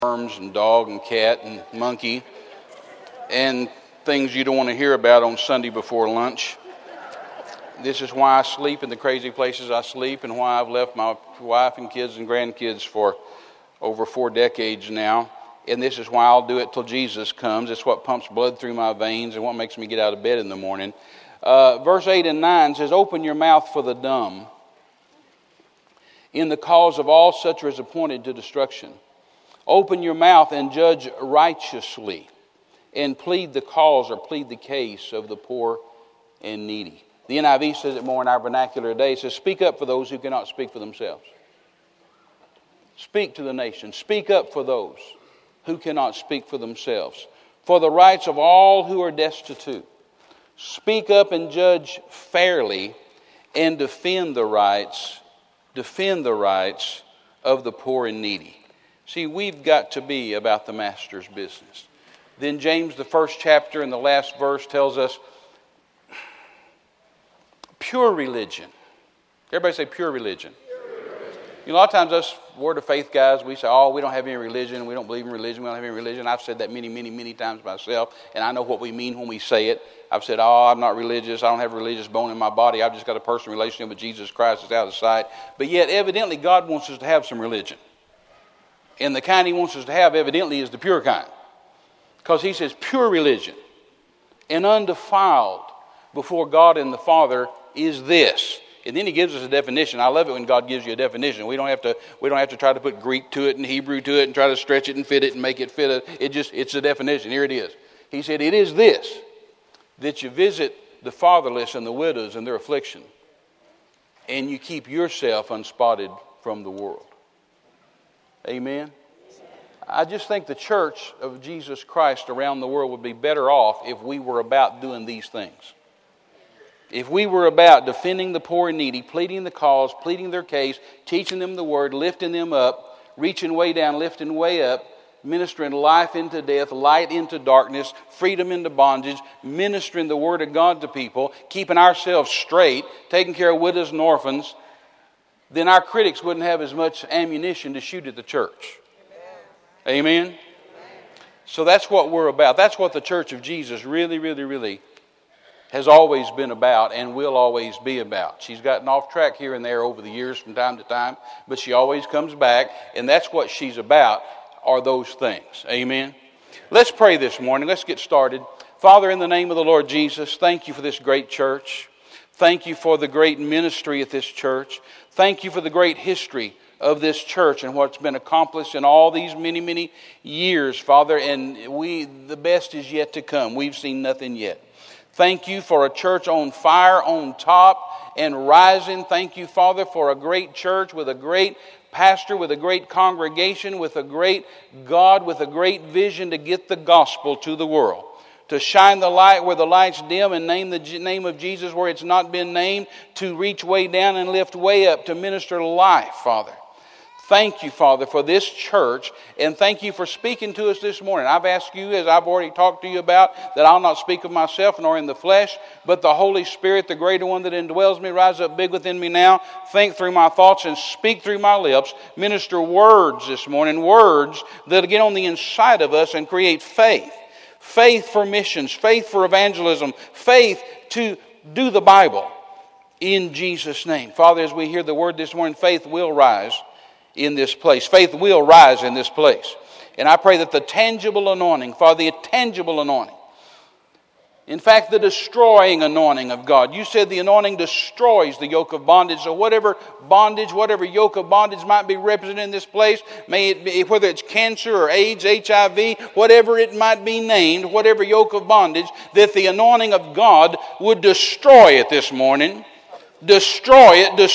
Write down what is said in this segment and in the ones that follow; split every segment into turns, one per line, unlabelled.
worms and dog and cat and monkey and things you don't want to hear about on Sunday before lunch. This is why I sleep in the crazy places I sleep and why I've left my wife and kids and grandkids for over 4 decades now. And this is why I'll do it till Jesus comes. It's what pumps blood through my veins and what makes me get out of bed in the morning. Verse 8 and 9 says, "Open your mouth for the dumb, in the cause of all such as appointed to destruction. Open your mouth and judge righteously, and plead the cause or plead the case of the poor and needy." The NIV says it more in our vernacular today. It says, "Speak up for those who cannot speak for themselves." Speak to the nation. Speak up for those who cannot speak for themselves. For the rights of all who are destitute. Speak up and judge fairly and defend the rights of the poor and needy. See, we've got to be about the Master's business. Then James, the 1st chapter and the last verse tells us pure religion. Everybody say pure religion. You know, a lot of times us Word of Faith guys, we say, we don't have any religion. We don't believe in religion. We don't have any religion. I've said that many times myself, and I know what we mean when we say it. I've said, I'm not religious. I don't have a religious bone in my body. I've just got a personal relationship with Jesus Christ. It's out of sight. But yet, evidently, God wants us to have some religion. And the kind He wants us to have, evidently, is the pure kind. Because He says pure religion and undefiled before God and the Father is this. And then He gives us a definition. I love it when God gives you a definition. We don't have to try to put Greek to it and Hebrew to it and try to stretch it and fit it and make it fit. It's a definition. Here it is. He said, "It is this, that you visit the fatherless and the widows in their affliction, and you keep yourself unspotted from the world." Amen. I just think the church of Jesus Christ around the world would be better off if we were about doing these things. If we were about defending the poor and needy, pleading the cause, pleading their case, teaching them the word, lifting them up, reaching way down, lifting way up, ministering life into death, light into darkness, freedom into bondage, ministering the word of God to people, keeping ourselves straight, taking care of widows and orphans, then our critics wouldn't have as much ammunition to shoot at the church. Amen? Amen? So that's what we're about. That's what the Church of Jesus really has always been about and will always be about. She's gotten off track here and there over the years from time to time, but she always comes back, and that's what she's about, are those things. Amen? Let's pray this morning. Let's get started. Father, in the name of the Lord Jesus, thank you for this great church. Thank you for the great ministry at this church. Thank you for the great history of this church and what's been accomplished in all these many years, Father, and the best is yet to come. We've seen nothing yet. Thank you for a church on fire, on top, and rising. Thank you, Father, for a great church with a great pastor, with a great congregation, with a great God, with a great vision to get the gospel to the world. To shine the light where the light's dim and name the name of Jesus where it's not been named. To reach way down and lift way up. To minister life, Father. Thank you, Father, for this church, and thank you for speaking to us this morning. I've asked you, as I've already talked to you about, that I'll not speak of myself nor in the flesh, but the Holy Spirit, the greater one that indwells me, rise up big within me now, think through my thoughts and speak through my lips, minister words this morning, words that get on the inside of us and create faith. Faith for missions, faith for evangelism, faith to do the Bible in Jesus' name. Father, as we hear the word this morning, faith will rise in this place. Faith will rise in this place. And I pray that the tangible anointing, Father, the tangible anointing, in fact, the destroying anointing of God. You said the anointing destroys the yoke of bondage. So whatever bondage, whatever yoke of bondage might be represented in this place, may it be, whether it's cancer or AIDS, HIV, whatever it might be named, whatever yoke of bondage, that the anointing of God would destroy it this morning. Destroy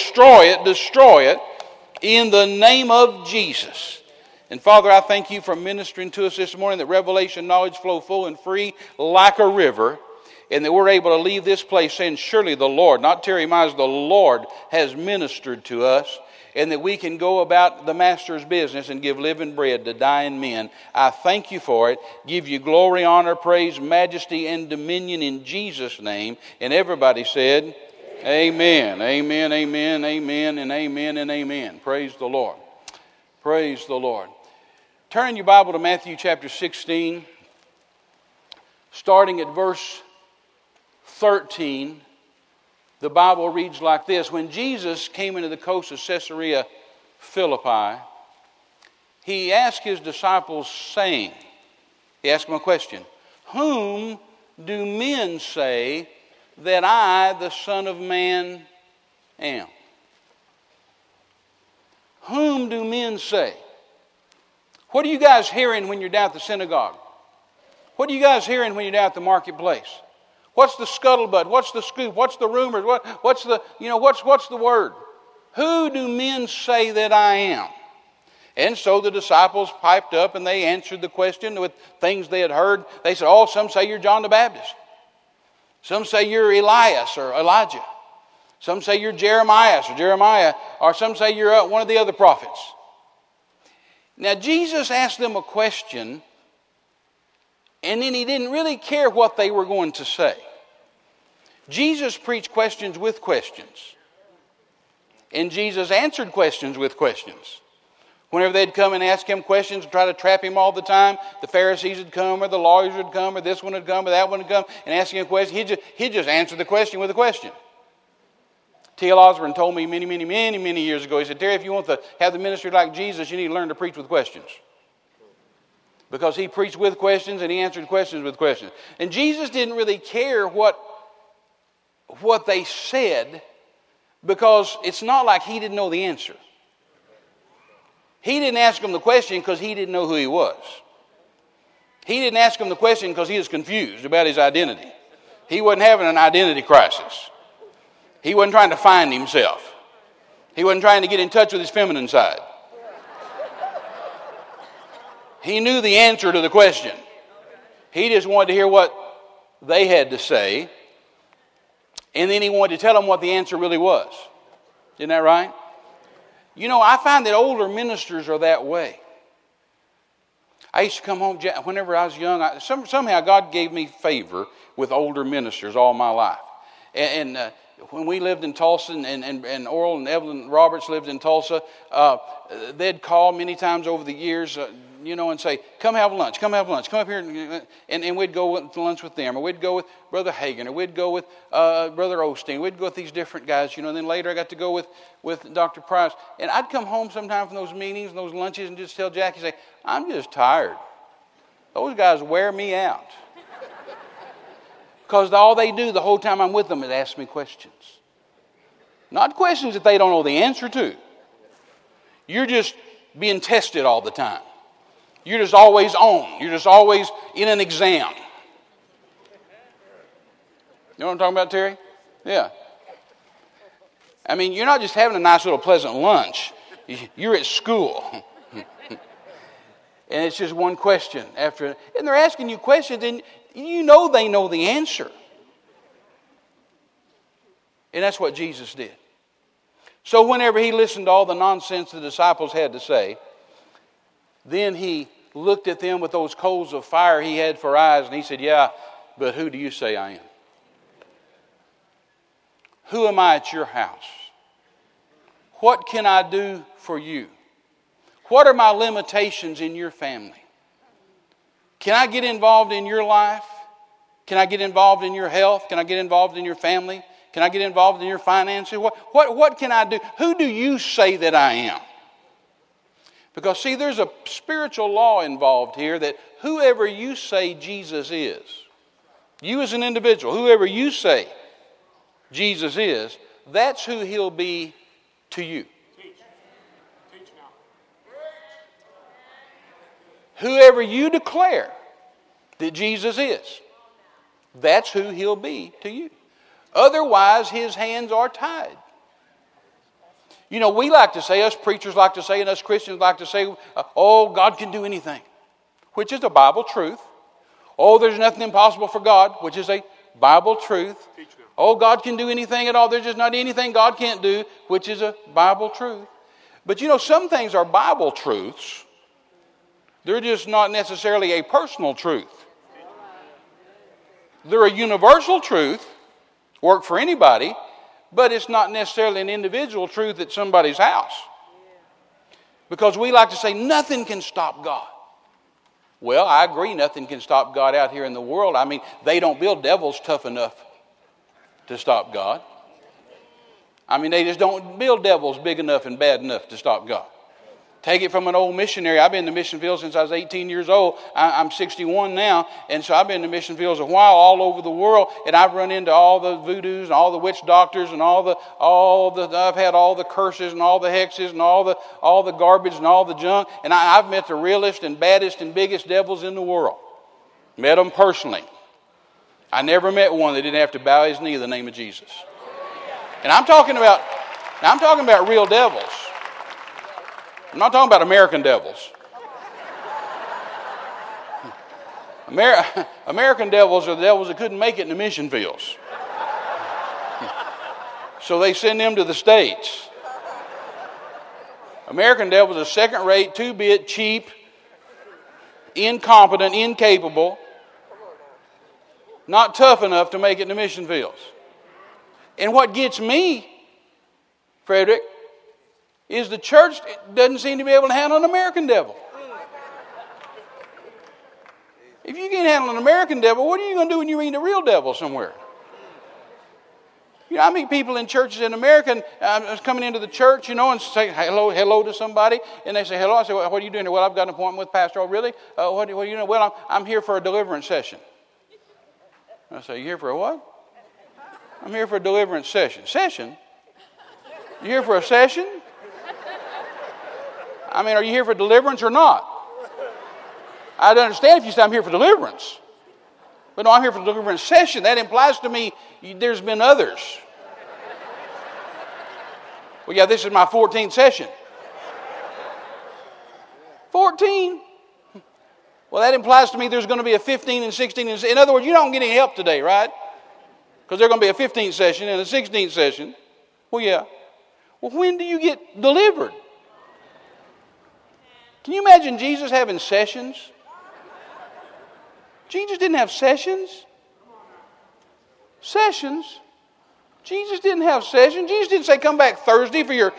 it. In the name of Jesus. And Father, I thank you for ministering to us this morning, that revelation knowledge flow full and free like a river, and that we're able to leave this place saying, surely the Lord, not Terry Mize, the Lord has ministered to us, and that we can go about the Master's business and give living bread to dying men. I thank you for it. Give you glory, honor, praise, majesty, and dominion in Jesus' name. And everybody said, amen, amen, and amen. Praise the Lord. Praise the Lord. Turn your Bible to Matthew chapter 16, starting at verse 13. The Bible reads like this. When Jesus came into the coast of Caesarea Philippi, he asked his disciples, saying, he asked them a question, whom do men say that I, the Son of Man, am? Whom do men say? What are you guys hearing when you're down at the synagogue? What are you guys hearing when you're down at the marketplace? What's the scuttlebutt? What's the scoop? What's the rumors? What's the word? Who do men say that I am? And so the disciples piped up and they answered the question with things they had heard. They said, oh, some say you're John the Baptist. Some say you're Elias or Elijah. Some say you're Jeremiah, or some say you're one of the other prophets. Now, Jesus asked them a question, and then he didn't really care what they were going to say. Jesus preached questions with questions. And Jesus answered questions with questions. Whenever they'd come and ask him questions and try to trap him all the time, the Pharisees would come, or the lawyers would come, or this one would come, or that one would come, and ask him a question. He'd just answer the question with a question. T.L. Osborne told me many years ago, he said, Terry, if you want to have the ministry like Jesus, you need to learn to preach with questions. Because he preached with questions and he answered questions with questions. And Jesus didn't really care what they said, because it's not like he didn't know the answer. He didn't ask them the question because he didn't know who he was. He didn't ask them the question because he was confused about his identity. He wasn't having an identity crisis. He wasn't trying to find himself. He wasn't trying to get in touch with his feminine side. He knew the answer to the question. He just wanted to hear what they had to say. And then he wanted to tell them what the answer really was. Isn't that right? You know, I find that older ministers are that way. I used to come home whenever I was young. Somehow God gave me favor with older ministers all my life. And when we lived in Tulsa, and Oral and Evelyn Roberts lived in Tulsa, they'd call many times over the years, and say, come have lunch, come up here. And we'd go to lunch with them, or we'd go with Brother Hagin, or we'd go with Brother Osteen. We'd go with these different guys, and then later I got to go with Dr. Price. And I'd come home sometime from those meetings and those lunches and just tell Jackie, say, I'm just tired. Those guys wear me out. Because all they do the whole time I'm with them is ask me questions. Not questions that they don't know the answer to. You're just being tested all the time. You're just always on. You're just always in an exam. You know what I'm talking about, Terry? Yeah. I mean, you're not just having a nice little pleasant lunch. You're at school. And it's just one question after. And they're asking you questions, and you know they know the answer. And that's what Jesus did. So whenever he listened to all the nonsense the disciples had to say, then he looked at them with those coals of fire he had for eyes, and he said, yeah, but who do you say I am? Who am I at your house? What can I do for you? What are my limitations in your family? Can I get involved in your life? Can I get involved in your health? Can I get involved in your family? Can I get involved in your finances? What can I do? Who do you say that I am? Because, see, there's a spiritual law involved here that whoever you say Jesus is, you as an individual, whoever you say Jesus is, that's who he'll be to you. Teach now. Whoever you declare that Jesus is, that's who he'll be to you. Otherwise, his hands are tied. You know, we like to say, us preachers like to say, and us Christians like to say, oh, God can do anything, which is a Bible truth. Oh, there's nothing impossible for God, which is a Bible truth. Oh, God can do anything at all. There's just not anything God can't do, which is a Bible truth. But you know, some things are Bible truths. They're just not necessarily a personal truth. They're a universal truth, work for anybody, but it's not necessarily an individual truth at somebody's house. Because we like to say nothing can stop God. Well, I agree, nothing can stop God out here in the world. I mean, they don't build devils tough enough to stop God. I mean, they just don't build devils big enough and bad enough to stop God. Take it from an old missionary. I've been in the mission field since I was 18 years old. I'm 61 now, and so I've been in the mission fields a while all over the world, and I've run into all the voodoos and all the witch doctors and all the I've had all the curses and all the hexes and all the garbage and all the junk, and I've met the realest and baddest and biggest devils in the world. Met them personally. I never met one that didn't have to bow his knee in the name of Jesus. And I'm talking about real devils. I'm not talking about American devils. American devils are the devils that couldn't make it in the mission fields. So they send them to the States. American devils are second-rate, two-bit, cheap, incompetent, incapable, not tough enough to make it in the mission fields. And what gets me, Frederick, is the church doesn't seem to be able to handle an American devil. If you can't handle an American devil, what are you going to do when you meet a real devil somewhere? You know, I meet people in churches in America, and I was coming into the church, and say hello to somebody, and they say hello. I say, well, what are you doing here? Well, I've got an appointment with Pastor. Oh, really? What do you know? Well, I'm here for a deliverance session. I say, you here for a what? I'm here for a deliverance session. Session? You here for a session? I mean, are you here for deliverance or not? I'd understand if you said, I'm here for deliverance. But no, I'm here for a deliverance session. That implies to me there's been others. Well, yeah, this is my 14th session. 14? Well, that implies to me there's going to be a 15 and 16. In other words, you don't get any help today, right? Because there's going to be a 15th session and a 16th session. Well, yeah. Well, when do you get delivered? Can you imagine Jesus having sessions? Jesus didn't have sessions. Sessions? Jesus didn't have sessions. Jesus didn't say, come back Thursday for your...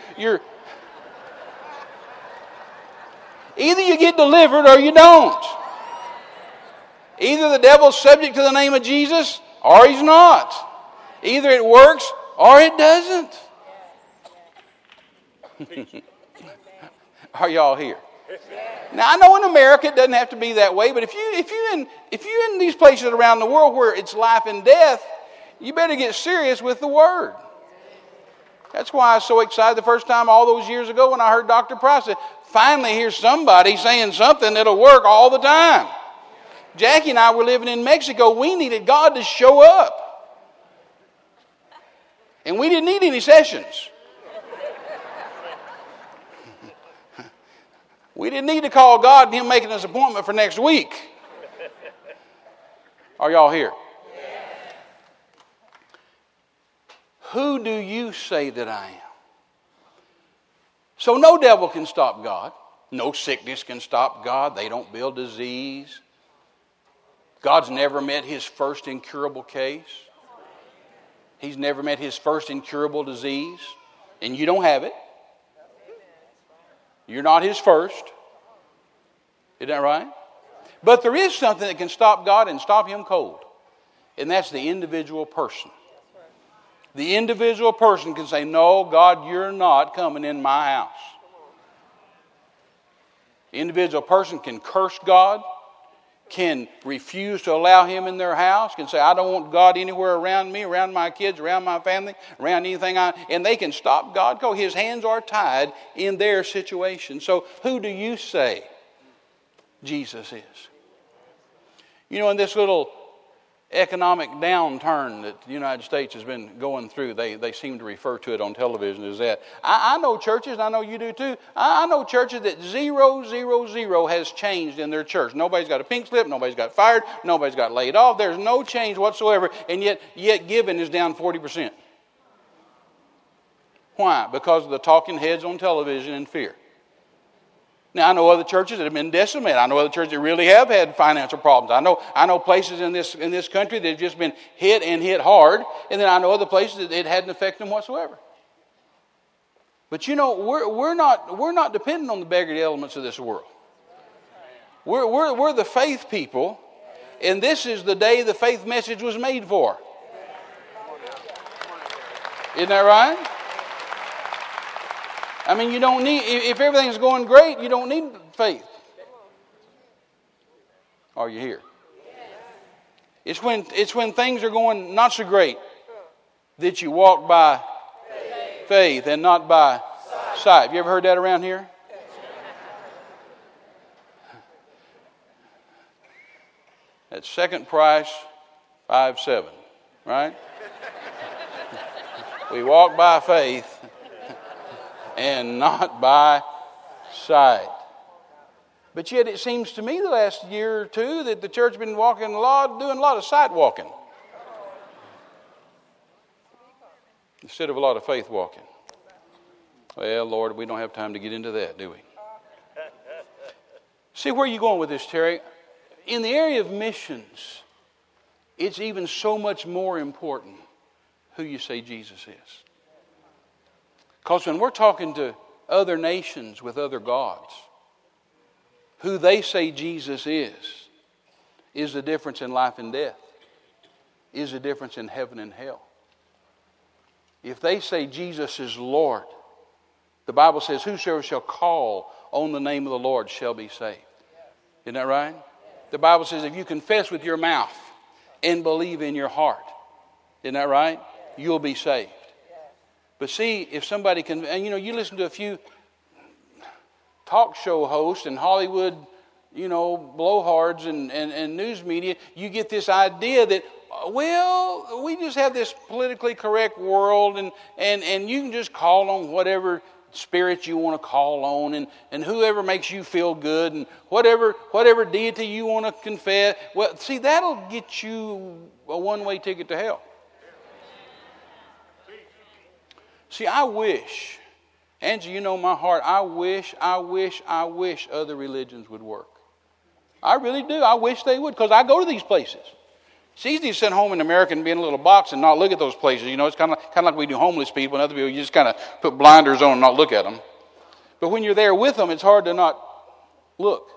Either you get delivered or you don't. Either the devil's subject to the name of Jesus or he's not. Either it works or it doesn't. Are y'all here? Now, I know in America it doesn't have to be that way, but if you're in these places around the world where it's life and death, you better get serious with the Word. That's why I was so excited the first time all those years ago when I heard Dr. Price say, finally here's somebody saying something that'll work all the time. Jackie and I were living in Mexico. We needed God to show up. And we didn't need any sessions. We didn't need to call God and Him making us an appointment for next week. Are y'all here? Yes. Who do you say that I am? So no devil can stop God. No sickness can stop God. They don't build disease. God's never met His first incurable case. He's never met His first incurable disease. And you don't have it. You're not His first. Isn't that right? But there is something that can stop God and stop Him cold. And that's the individual person. The individual person can say, no, God, you're not coming in my house. The individual person can curse God, can refuse to allow Him in their house, can say, I don't want God anywhere around me, around my kids, around my family, around anything. And they can stop God cold. His hands are tied in their situation. So who do you say Jesus is? You know, in this little economic downturn that the United States has been going through, they seem to refer to it on television as that. I know churches, and I know you do too, I know churches that 000 has changed in their church. Nobody's got a pink slip, nobody's got fired, nobody's got laid off, there's no change whatsoever, and yet giving is down 40%. Why? Because of the talking heads on television and fear. Now, I know other churches that have been decimated. I know other churches that really have had financial problems. I know places in this country that have just been hit and hit hard. And then I know other places that it hadn't affected them whatsoever. But you know, we're not dependent on the beggarly elements of this world. We're the faith people, and this is the day the faith message was made for. Isn't that right? I mean, you don't need, if everything's going great, you don't need faith. Are you here? It's when things are going not so great that you walk by faith and not by sight. Have you ever heard that around here? That's 2 Price 5:7, right? We walk by faith and not by sight. But yet it seems to me the last year or two that the church has been doing a lot of sight walking instead of a lot of faith walking. Well, Lord, we don't have time to get into that, do we? See, where are you going with this, Terry? In the area of missions, it's even so much more important who you say Jesus is. Because when we're talking to other nations with other gods, who they say Jesus is the difference in life and death, is the difference in heaven and hell. If they say Jesus is Lord, the Bible says, whosoever shall call on the name of the Lord shall be saved. Isn't that right? The Bible says if you confess with your mouth and believe in your heart, isn't that right? You'll be saved. But see, if somebody can, and you listen to a few talk show hosts and Hollywood, blowhards and news media, you get this idea that, well, we just have this politically correct world and you can just call on whatever spirit you want to call on and whoever makes you feel good and whatever deity you want to confess. Well, see, that'll get you a one-way ticket to hell. See, I wish, Angie, you know my heart, I wish other religions would work. I really do. I wish they would, because I go to these places. It's easy to sit home in America and be in a little box and not look at those places. It's kind of like we do homeless people and other people. You just kind of put blinders on and not look at them. But when you're there with them, it's hard to not look.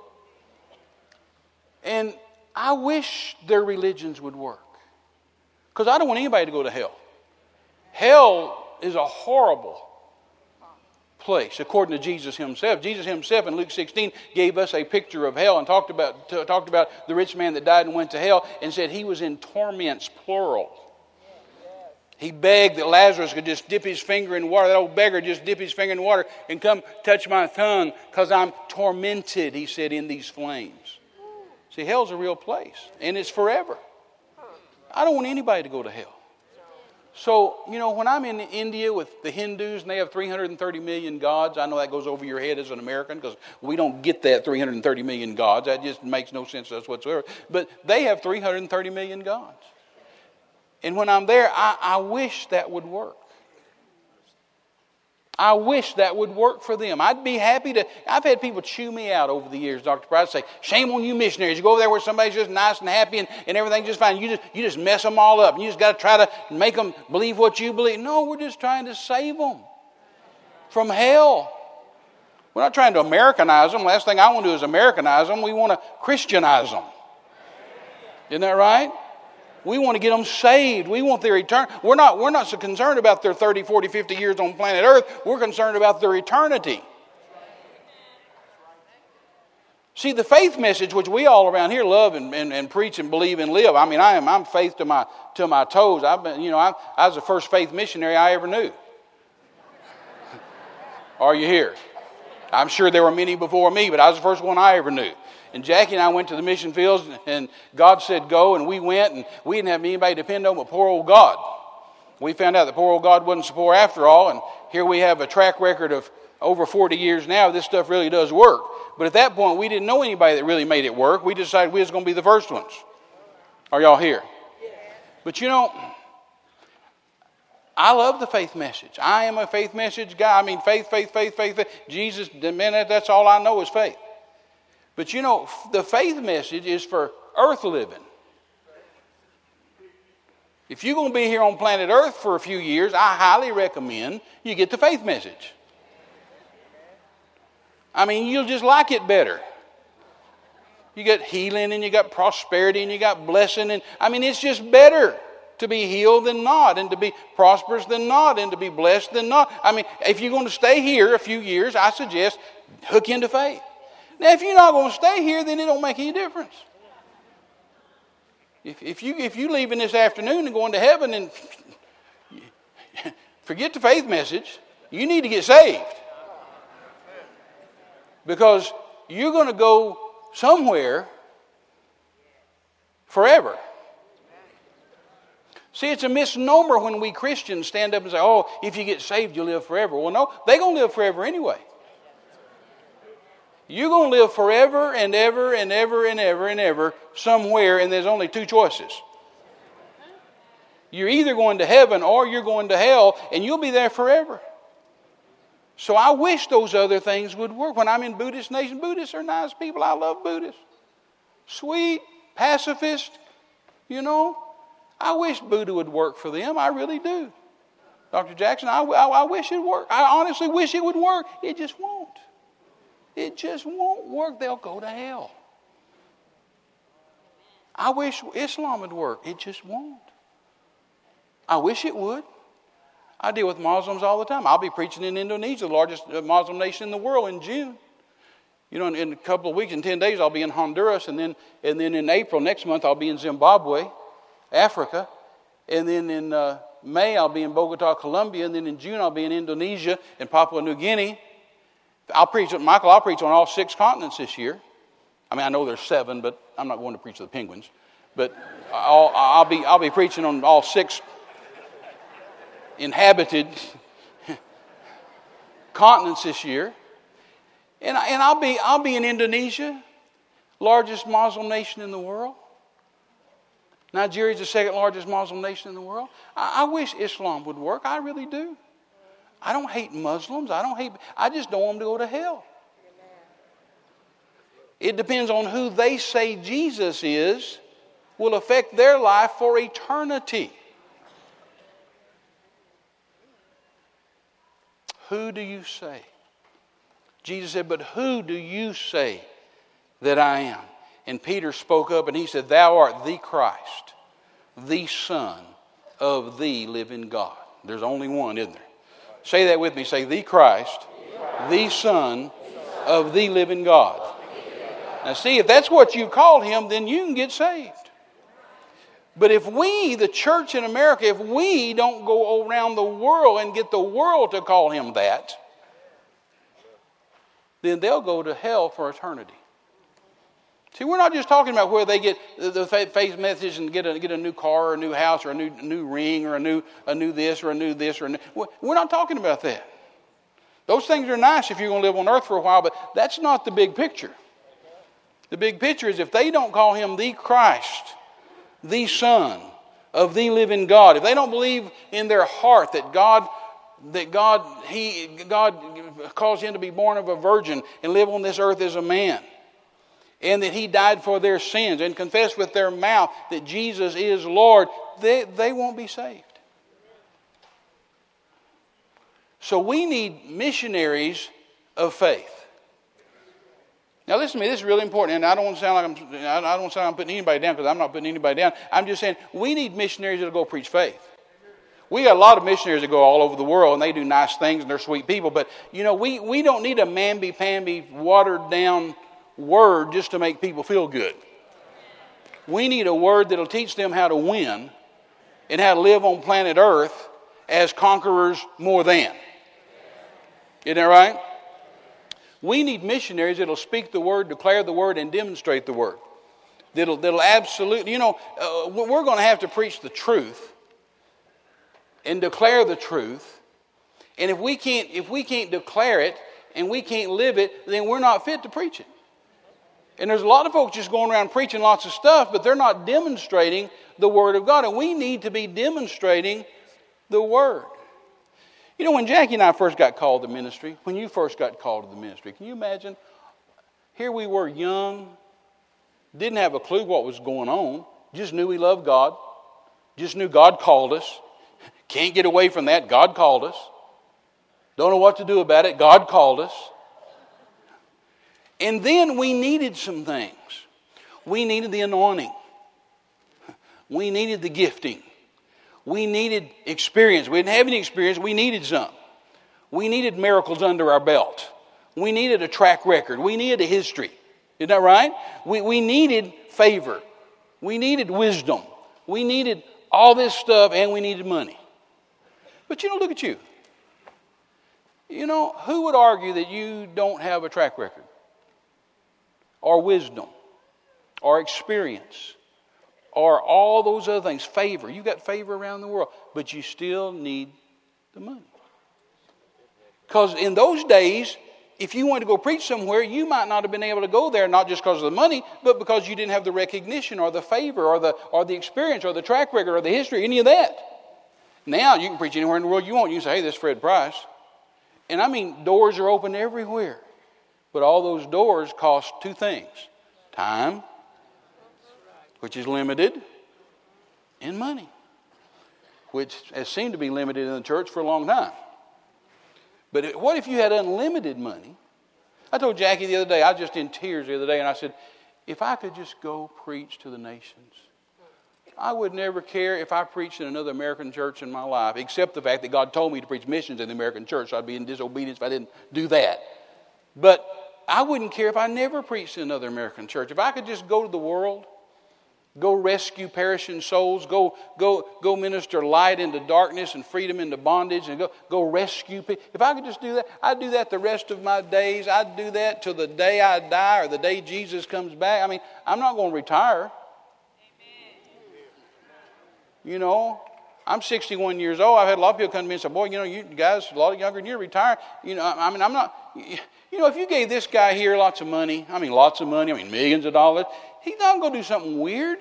And I wish their religions would work, because I don't want anybody to go to hell. Hell is a horrible place, according to Jesus himself. Jesus himself in Luke 16 gave us a picture of hell and talked about the rich man that died and went to hell and said he was in torments, plural. He begged that Lazarus could just dip his finger in water. That old beggar just dip his finger in water and come touch my tongue, because I'm tormented, he said, in these flames. See, hell's a real place, and it's forever. I don't want anybody to go to hell. So, when I'm in India with the Hindus and they have 330 million gods, I know that goes over your head as an American, because we don't get that 330 million gods. That just makes no sense to us whatsoever. But they have 330 million gods. And when I'm there, I wish that would work. I wish that would work for them. I'd be happy to. I've had people chew me out over the years, Dr. Price, say, shame on you missionaries. You go over there where somebody's just nice and happy and everything's just fine. You just mess them all up. And you just got to try to make them believe what you believe. No, we're just trying to save them from hell. We're not trying to Americanize them. Last thing I want to do is Americanize them. We want to Christianize them. Isn't that right? We want to get them saved. We want their eternity. We're not so concerned about their 30, 40, 50 years on planet Earth. We're concerned about their eternity. See, the faith message, which we all around here love and preach and believe and live. I mean, I'm faith to my toes. I was the first faith missionary I ever knew. Are you here? I'm sure there were many before me, but I was the first one I ever knew. And Jackie and I went to the mission fields, and God said go, and we went, and we didn't have anybody to depend on but poor old God. We found out that poor old God wasn't so poor after all, and here we have a track record of over 40 years now. This stuff really does work. But at that point, we didn't know anybody that really made it work. We decided we was going to be the first ones. Are y'all here? But I love the faith message. I am a faith message guy. I mean, faith. Jesus, man, that's all I know is faith. But the faith message is for earth living. If you're going to be here on planet Earth for a few years, I highly recommend you get the faith message. I mean, you'll just like it better. You got healing and you got prosperity and you got blessing. And I mean, it's just better to be healed than not, and to be prosperous than not, and to be blessed than not. I mean, if you're going to stay here a few years, I suggest hook into faith. Now, if you're not going to stay here, then it don't make any difference. If you leaving this afternoon and going to heaven, and forget the faith message, you need to get saved. Because you're going to go somewhere forever. See, it's a misnomer when we Christians stand up and say, oh, if you get saved, you'll live forever. Well, no, they're going to live forever anyway. You're going to live forever and ever and ever and ever and ever somewhere, and there's only two choices. You're either going to heaven or you're going to hell, and you'll be there forever. So I wish those other things would work. When I'm in Buddhist nation, Buddhists are nice people. I love Buddhists. Sweet, pacifist, you know. I wish Buddha would work for them. I really do. Dr. Jackson, I wish it would work. I honestly wish it would work. It just won't. It just won't work. They'll go to hell. I wish Islam would work. It just won't. I wish it would. I deal with Muslims all the time. I'll be preaching in Indonesia, the largest Muslim nation in the world, in June. You know, in a couple of weeks, in 10 days, I'll be in Honduras. And then in April, next month, I'll be in Zimbabwe, Africa. And then in May, I'll be in Bogota, Colombia. And then in June, I'll be in Indonesia and Papua New Guinea. I'll preach on all 6 continents this year. I mean, I know there's 7, but I'm not going to preach to the penguins. But I'll be preaching on all 6 inhabited continents this year. And I'll be in Indonesia, largest Muslim nation in the world. Nigeria is the 2nd largest Muslim nation in the world. I wish Islam would work. I really do. I don't hate Muslims. I just don't want them to go to hell. It depends on who they say Jesus is will affect their life for eternity. Who do you say? Jesus said, but who do you say that I am? And Peter spoke up and he said, thou art the Christ, the Son of the living God. There's only one, isn't there? Say that with me. Say, the Christ, the Son of the living God. Now see, if that's what you call him, then you can get saved. But if we, the church in America, if we don't go around the world and get the world to call him that, then they'll go to hell for eternity. See, we're not just talking about where they get the faith message and get a new car or a new house or a new ring or a new this or a new this or a new. We're not talking about that. Those things are nice if you're going to live on earth for a while, but that's not the big picture. The big picture is if they don't call him the Christ, the Son of the living God, if they don't believe in their heart that God caused him to be born of a virgin and live on this earth as a man, and that he died for their sins, and confess with their mouth that Jesus is Lord, they won't be saved. So we need missionaries of faith. Now listen to me, this is really important, and I don't want to sound like I'm putting anybody down, because I'm not putting anybody down. I'm just saying we need missionaries that'll go preach faith. We got a lot of missionaries that go all over the world, and they do nice things, and they're sweet people. But you know, we don't need a mamby-pamby, watered-down word just to make people feel good. We need a word that'll teach them how to win and how to live on planet Earth as conquerors more than. Isn't that right? We need missionaries that'll speak the word, declare the word, and demonstrate the word. That'll absolutely, we're going to have to preach the truth and declare the truth. And if we can't declare it and we can't live it, then we're not fit to preach it. And there's a lot of folks just going around preaching lots of stuff, but they're not demonstrating the Word of God. And we need to be demonstrating the Word. You know, when Jackie and I first got called to ministry, when you first got called to the ministry, can you imagine? Here we were young, didn't have a clue what was going on, just knew we loved God, just knew God called us. Can't get away from that. God called us. Don't know what to do about it. God called us. And then we needed some things. We needed the anointing. We needed the gifting. We needed experience. We didn't have any experience. We needed some. We needed miracles under our belt. We needed a track record. We needed a history. Isn't that right? We needed favor. We needed wisdom. We needed all this stuff, and we needed money. But look at you. Who would argue that you don't have a track record? Or wisdom? Or experience? Or all those other things? Favor. You got favor around the world. But you still need the money. Because in those days, if you wanted to go preach somewhere, you might not have been able to go there, not just because of the money, but because you didn't have the recognition or the favor or the experience or the track record or the history, any of that. Now you can preach anywhere in the world you want. You can say, hey, this is Fred Price. And I mean, doors are open everywhere. But all those doors cost two things. Time, which is limited, and money, which has seemed to be limited in the church for a long time. But what if you had unlimited money? I told Jackie the other day, I was just in tears the other day, and I said, if I could just go preach to the nations, I would never care if I preached in another American church in my life, except the fact that God told me to preach missions in the American church. So I'd be in disobedience if I didn't do that. But I wouldn't care if I never preached in another American church. If I could just go to the world, go rescue perishing souls, go minister light into darkness and freedom into bondage, and go rescue people. If I could just do that, I'd do that the rest of my days. I'd do that till the day I die or the day Jesus comes back. I mean, I'm not going to retire. I'm 61 years old. I've had a lot of people come to me and say, boy, you guys a lot younger than you retire. I'm not, if you gave this guy here lots of money, millions of dollars, he's not going to do something weird.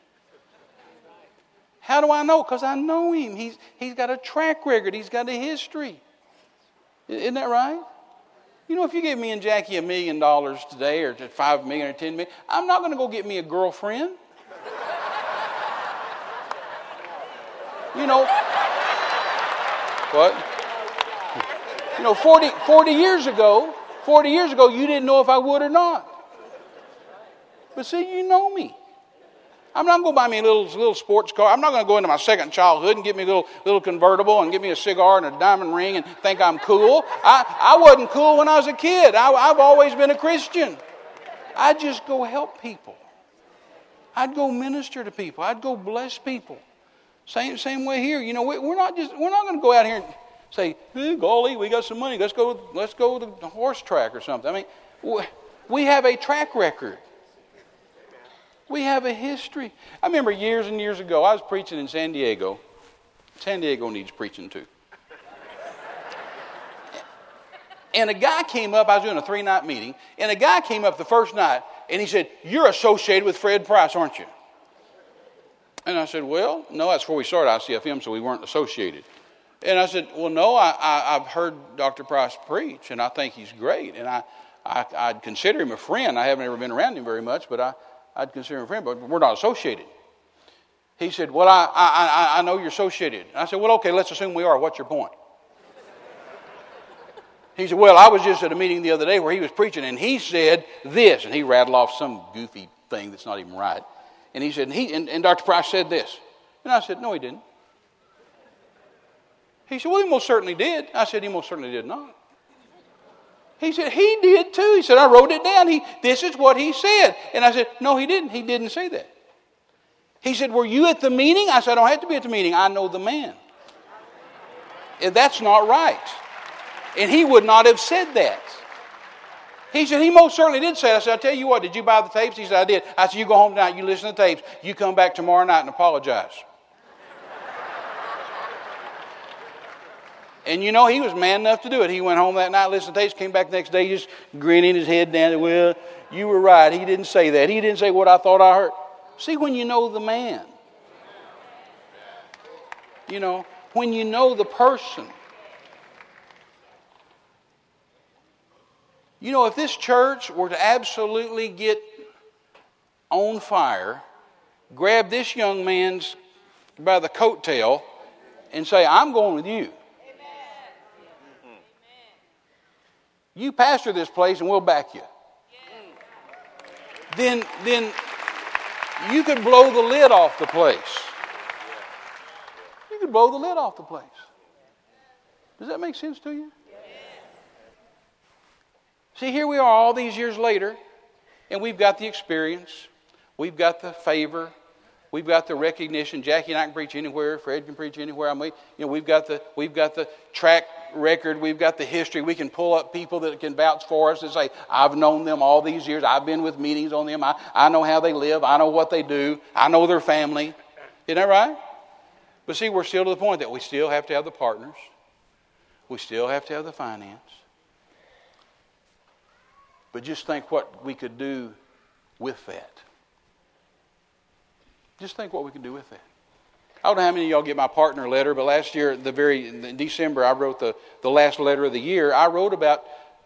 How do I know? Because I know him. He's got a track record. He's got a history. Isn't that right? If you gave me and Jackie $1 million today, or $5 million or $10 million, I'm not going to go get me a girlfriend. What? 40 years ago, you didn't know if I would or not. But see, you know me. I'm not going to buy me a little sports car. I'm not going to go into my second childhood and get me a little convertible and give me a cigar and a diamond ring and think I'm cool. I wasn't cool when I was a kid. I've always been a Christian. I'd just go help people. I'd go minister to people. I'd go bless people. Same way here. We're not going to go out here and say, hey, golly, we got some money. Let's go to the horse track or something. I mean, we have a track record. We have a history. I remember years and years ago, I was preaching in San Diego. San Diego needs preaching too. And a guy came up, I was doing a 3-night meeting, and a guy came up the first night, and he said, you're associated with Fred Price, aren't you? And I said, well, no, that's before we started ICFM, so we weren't associated. And I said, well, no, I've heard Dr. Price preach, and I think he's great, and I'd consider him a friend. I haven't ever been around him very much, but I'd consider him a friend, but we're not associated. He said, well, I know you're associated. And I said, well, okay, let's assume we are. What's your point? He said, well, I was just at a meeting the other day where he was preaching, and he said this, and he rattled off some goofy thing that's not even right. And he said, and Dr. Price said this. And I said, no, he didn't. He said, well, he most certainly did. I said, he most certainly did not. He said, he did too. He said, I wrote it down. This is what he said. And I said, no, he didn't. He didn't say that. He said, were you at the meeting? I said, I don't have to be at the meeting. I know the man. And that's not right. And he would not have said that. He said, he most certainly did say it. I said, I'll tell you what, did you buy the tapes? He said, I did. I said, you go home tonight, you listen to the tapes. You come back tomorrow night and apologize. And he was man enough to do it. He went home that night, listened to the tapes, came back the next day just grinning his head down. Well, you were right. He didn't say that. He didn't say what I thought I heard. See, when you know the man. When you know the person. If this church were to absolutely get on fire, grab this young man's by the coattail and say, I'm going with you. Amen. You pastor this place and we'll back you. Then you could blow the lid off the place. You could blow the lid off the place. Does that make sense to you? See, here we are all these years later, and we've got the experience, we've got the favor, we've got the recognition. Jackie and I can preach anywhere. Fred can preach anywhere. We've got the track record. We've got the history. We can pull up people that can vouch for us and say, I've known them all these years. I've been with meetings on them. I know how they live. I know what they do. I know their family. Isn't that right? But see, we're still to the point that we still have to have the partners. We still have to have the finance. But just think what we could do with that. Just think what we can do with that. I don't know how many of y'all get my partner letter, but last year, in December, I wrote the last letter of the year. I wrote about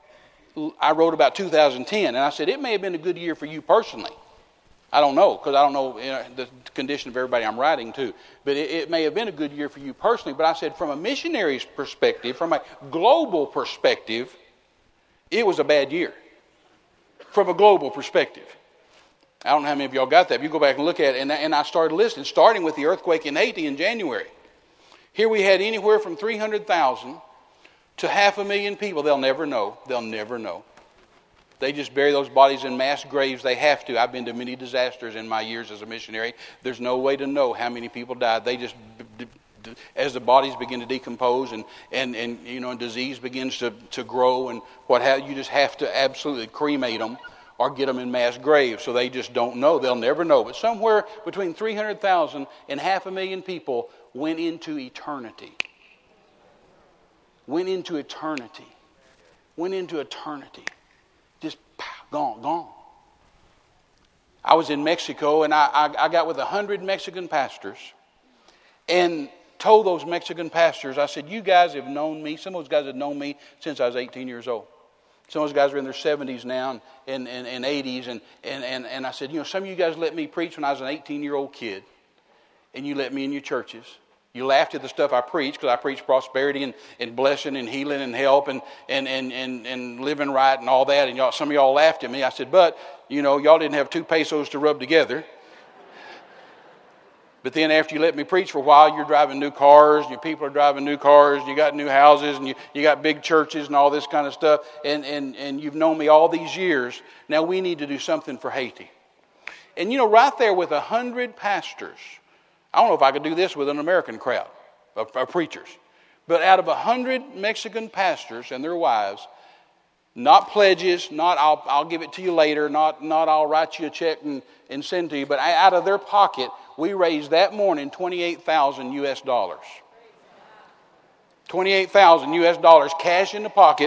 2010, and I said it may have been a good year for you personally. I don't know, because I don't know the condition of everybody I'm writing to. But it may have been a good year for you personally. But I said from a missionary's perspective, from a global perspective, it was a bad year. From a global perspective. I don't know how many of y'all got that. But you go back and look at it, and I started listening, starting with the earthquake in Haiti in January. Here we had anywhere from 300,000 to 500,000 people. They'll never know. They'll never know. They just bury those bodies in mass graves. They have to. I've been to many disasters in my years as a missionary. There's no way to know how many people died. They just, as the bodies begin to decompose and disease begins to grow and you just have to absolutely cremate them or get them in mass graves. So they just don't know. They'll never know. But somewhere between 300,000 and 500,000 people went into eternity. Went into eternity. Went into eternity. Just gone. I was in Mexico, and I got with 100 Mexican pastors and told those Mexican pastors, I said, you guys have known me. Some of those guys have known me since I was 18 years old. Some of those guys are in their 70s now and 80s. And I said, some of you guys let me preach when I was an 18-year-old kid. And you let me in your churches. You laughed at the stuff I preached because I preached prosperity and blessing and healing and help and living right and all that. And some of y'all laughed at me. I said, but, y'all didn't have 2 pesos to rub together. But then after you let me preach for a while, you're driving new cars, your people are driving new cars, you got new houses, and you got big churches and all this kind of stuff. And you've known me all these years. Now we need to do something for Haiti. And right there with 100 pastors, I don't know if I could do this with an American crowd of preachers. But out of 100 Mexican pastors and their wives, not pledges, not I'll give it to you later, not I'll write you a check and send to you, but out of their pocket, we raised that morning $28,000 US. $28,000 US cash in the pocket.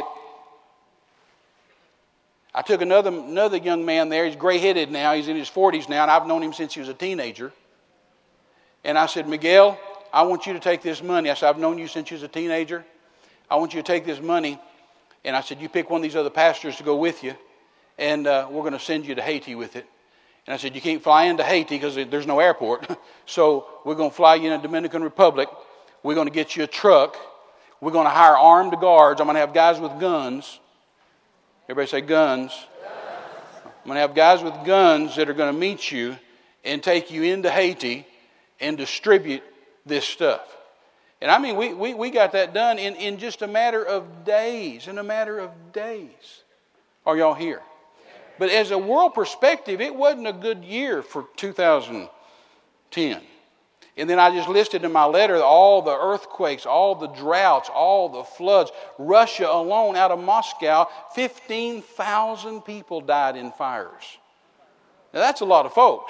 I took another young man there. He's gray-headed now. He's in his 40s now, and I've known him since he was a teenager. And I said, Miguel, I want you to take this money. I said, I've known you since you was a teenager. I want you to take this money. And I said, you pick one of these other pastors to go with you, and we're going to send you to Haiti with it. And I said, you can't fly into Haiti because there's no airport. So we're going to fly you in the Dominican Republic. We're going to get you a truck. We're going to hire armed guards. I'm going to have guys with guns. Everybody say guns. I'm going to have guys with guns that are going to meet you and take you into Haiti and distribute this stuff. And I mean, we got that done in just a matter of days. In a matter of days. Are y'all here? But as a world perspective, it wasn't a good year for 2010. And then I just listed in my letter all the earthquakes, all the droughts, all the floods. Russia alone, out of Moscow, 15,000 people died in fires. Now that's a lot of folks.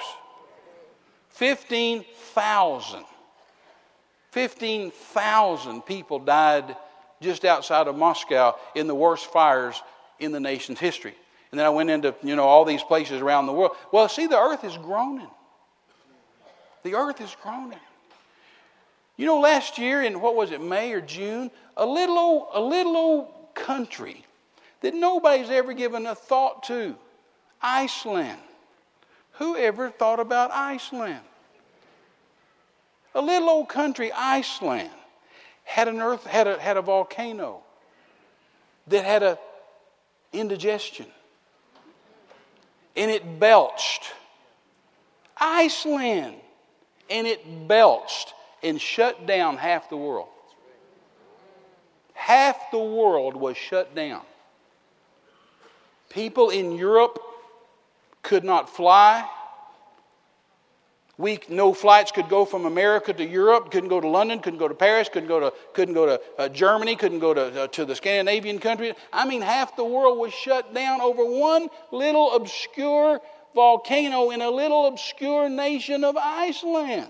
15,000. 15,000 people died just outside of Moscow in the worst fires in the nation's history. And then I went into, all these places around the world. Well, see, the earth is groaning. The earth is groaning. Last year in, May or June, a little old country that nobody's ever given a thought to, Iceland. Who ever thought about Iceland? A little old country, Iceland, had a volcano that had a indigestion. And it belched Iceland. And it belched and shut down half the world. Half the world was shut down. People in Europe could not fly. No flights could go from America to Europe. Couldn't go to London. Couldn't go to Paris. Couldn't go to Germany. Couldn't go to the Scandinavian countries. I mean, half the world was shut down over one little obscure volcano in a little obscure nation of Iceland.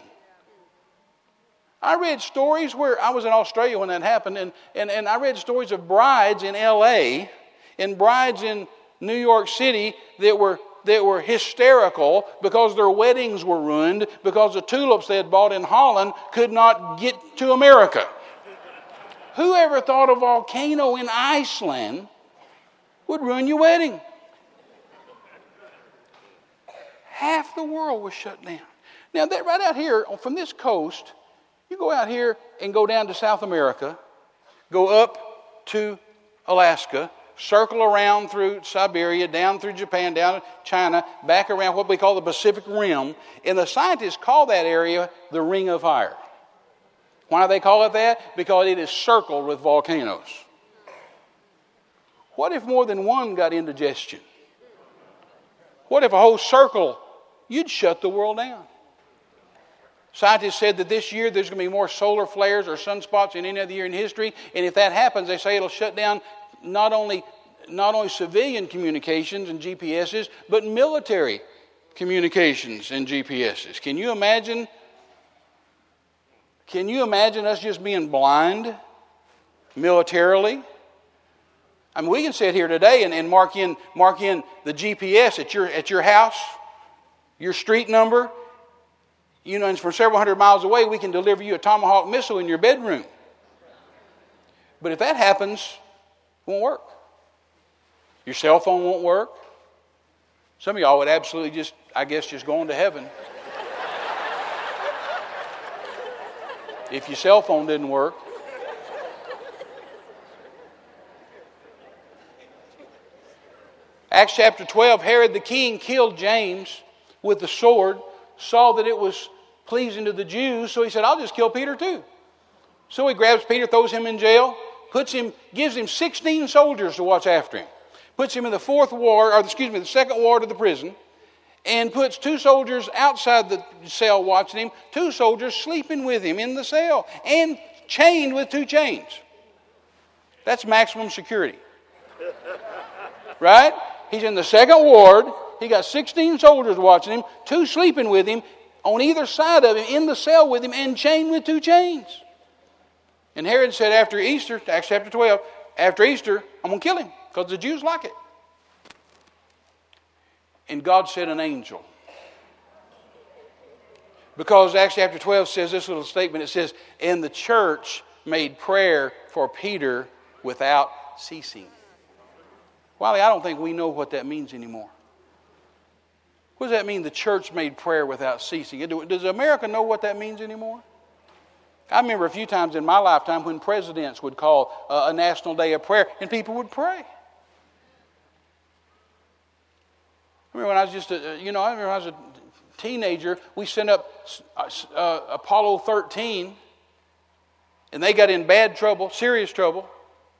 I read stories where I was in Australia when that happened, and I read stories of brides in L.A. and brides in New York City that were hysterical because their weddings were ruined because the tulips they had bought in Holland could not get to America. Who ever thought a volcano in Iceland would ruin your wedding? Half the world was shut down. Now, that right out here, from this coast, you go out here and go down to South America, go up to Alaska, circle around through Siberia, down through Japan, down to China, back around what we call the Pacific Rim. And the scientists call that area the Ring of Fire. Why do they call it that? Because it is circled with volcanoes. What if more than one got indigestion? What if a whole circle? You'd shut the world down. Scientists said that this year there's going to be more solar flares or sunspots than any other year in history. And if that happens, they say it'll shut down not only civilian communications and GPSs, but military communications and GPSs. Can you imagine us just being blind militarily? I mean, we can sit here today and mark in the GPS at your house, your street number. You know, and from several hundred miles away, we can deliver you a Tomahawk missile in your bedroom. But if that happens, it won't work. Your cell phone won't work. Some of y'all would absolutely just go on to heaven. If your cell phone didn't work. Acts chapter 12, Herod the king killed James with the sword, saw that it was pleasing to the Jews, so he said, I'll just kill Peter too. So he grabs Peter, throws him in jail, gives him 16 soldiers to watch after him, puts him in the second ward of the prison, and puts 2 soldiers outside the cell watching him, 2 soldiers sleeping with him in the cell, and chained with 2 chains. That's maximum security. Right? He's in the second ward. He got 16 soldiers watching him, 2 sleeping with him, on either side of him, in the cell with him, and chained with 2 chains. And Herod said after Easter, Acts chapter 12, after Easter, I'm going to kill him, because the Jews like it. And God sent an angel. Because Acts chapter 12 says this little statement, it says, and the church made prayer for Peter without ceasing. Wiley, I don't think we know what that means anymore. What does that mean, the church made prayer without ceasing? Does America know what that means anymore? I remember a few times in my lifetime when presidents would call a national day of prayer and people would pray. I remember when I was a teenager, we sent up Apollo 13, and they got in bad trouble, serious trouble.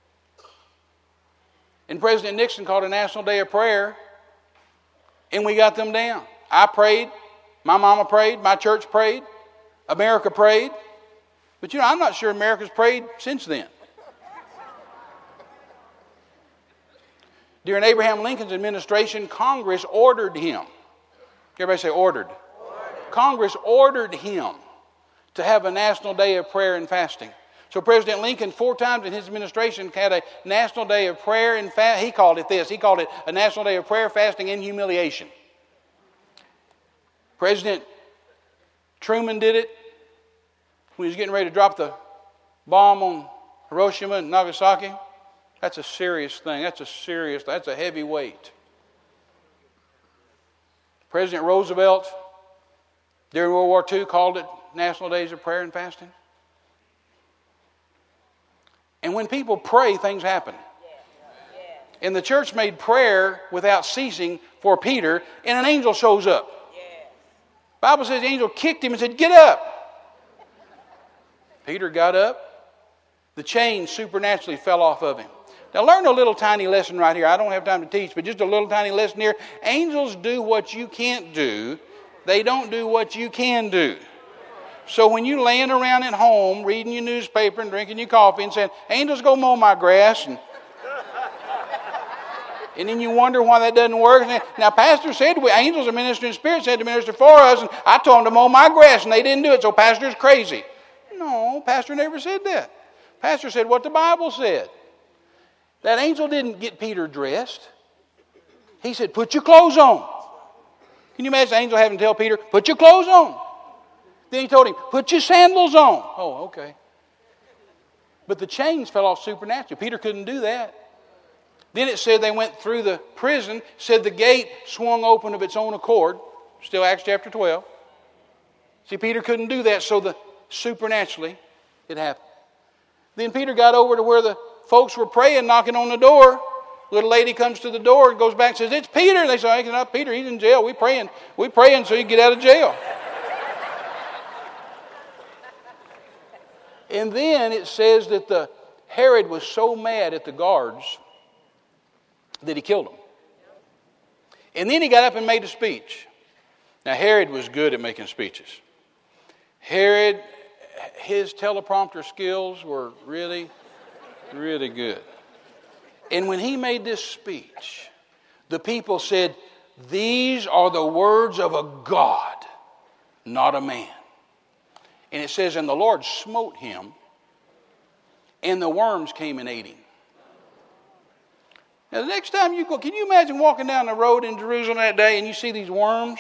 And President Nixon called a national day of prayer, and we got them down. I prayed, my mama prayed, my church prayed, America prayed. But I'm not sure America's prayed since then. During Abraham Lincoln's administration, Congress ordered him. Everybody say ordered. Congress ordered him to have a national day of prayer and fasting. So President Lincoln, 4 times in his administration, had a national day of prayer and fast. He called it this. He called it a national day of prayer, fasting, and humiliation. President Truman did it when he was getting ready to drop the bomb on Hiroshima and Nagasaki. That's a serious thing. That's a heavy weight. President Roosevelt, during World War II, called it National Days of Prayer and Fasting. And when people pray, things happen. And the church made prayer without ceasing for Peter, and an angel shows up. Bible says the angel kicked him and said, get up. Peter got up. The chains supernaturally fell off of him. Now learn a little tiny lesson right here. I don't have time to teach, but just a little tiny lesson here. Angels do what you can't do. They don't do what you can do. So when you're laying around at home, reading your newspaper and drinking your coffee and saying, angels go mow my grass, and then you wonder why that doesn't work. Now, Pastor said, angels are ministering spirits had to minister for us, and I told them to mow my grass, and they didn't do it, so Pastor's crazy. No, Pastor never said that. Pastor said what the Bible said. That angel didn't get Peter dressed. He said, put your clothes on. Can you imagine the angel having to tell Peter, put your clothes on? Then he told him, put your sandals on. Oh, okay. But the chains fell off supernaturally. Peter couldn't do that. Then it said they went through the prison, said the gate swung open of its own accord. Still Acts chapter 12. See, Peter couldn't do that, so supernaturally it happened. Then Peter got over to where the folks were praying, knocking on the door. Little lady comes to the door and goes back and says, it's Peter. And they say, it's not Peter, he's in jail. We're praying so he can get out of jail. And then it says that Herod was so mad at the guards that he killed them. And then he got up and made a speech. Now Herod was good at making speeches. Herod, his teleprompter skills were really, really good. And when he made this speech, the people said, these are the words of a God, not a man. And it says, and the Lord smote him, and the worms came and ate him. Now, the next time you go, can you imagine walking down the road in Jerusalem that day and you see these worms?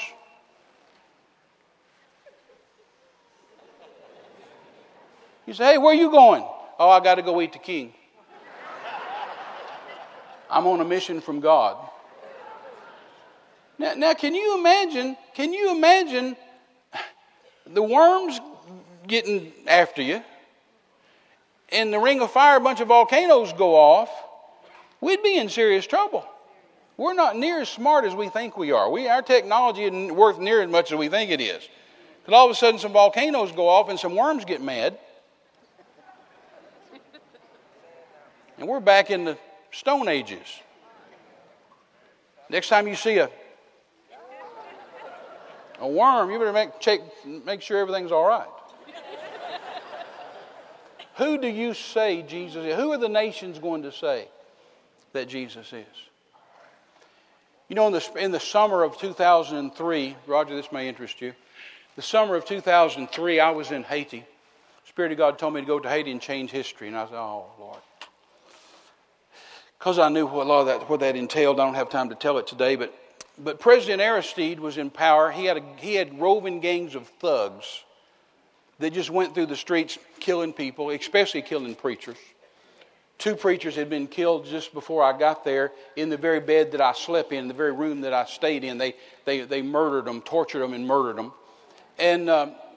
You say, hey, where are you going? Oh, I got to go eat the king. I'm on a mission from God. Now, can you imagine the worms getting after you, in the ring of fire a bunch of volcanoes go off? We'd be in serious trouble. We're not near as smart as we think we are. Our technology isn't worth near as much as we think it is. But all of a sudden some volcanoes go off and some worms get mad. And we're back in the Stone Ages. Next time you see a worm, you better make sure everything's all right. Who do you say Jesus is? Who are the nations going to say that Jesus is? You know, in the summer of 2003, Roger, this may interest you. The summer of 2003, I was in Haiti. The Spirit of God told me to go to Haiti and change history. And I said, oh, Lord. Because I knew what that entailed. I don't have time to tell it today. But President Aristide was in power. He had roving gangs of thugs that just went through the streets killing people, especially killing preachers. 2 preachers had been killed just before I got there in the very bed that I slept in the very room that I stayed in. They murdered them, tortured them, and murdered them. And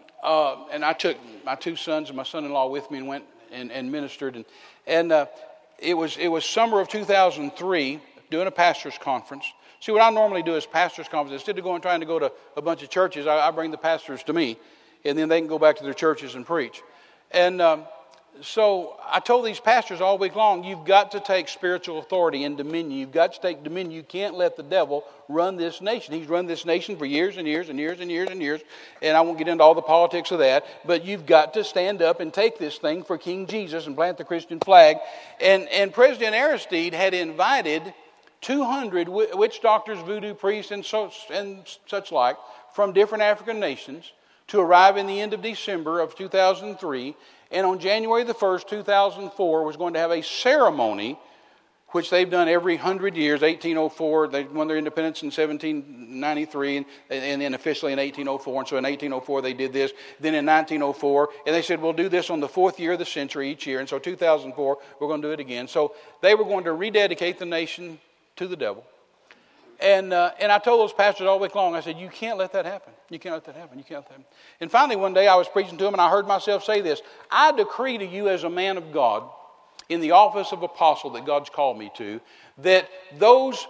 I took my 2 sons and my son-in-law with me and went and ministered. And it was summer of 2003, doing a pastor's conference. See, what I normally do is pastor's conference. Instead of trying to go to a bunch of churches, I bring the pastors to me, and then they can go back to their churches and preach. And so I told these pastors all week long, you've got to take spiritual authority and dominion. You've got to take dominion. You can't let the devil run this nation. He's run this nation for years and years and years and years and years. And I won't get into all the politics of that. But you've got to stand up and take this thing for King Jesus and plant the Christian flag. And President Aristide had invited 200 witch doctors, voodoo priests, and such like from different African nations to arrive in the end of December of 2003. And on January the 1st, 2004, was going to have a ceremony, which they've done every 100 years. 1804, they won their independence in 1793, and then officially in 1804. And so in 1804, they did this. Then in 1904, and they said, we'll do this on the 4th year of the century each year. And so 2004, we're going to do it again. So they were going to rededicate the nation to the devil. And I told those pastors all week long, I said, you can't let that happen. You can't let that happen. You can't let that happen. And finally one day I was preaching to them and I heard myself say this. I decree to you as a man of God, in the office of apostle that God's called me to, that those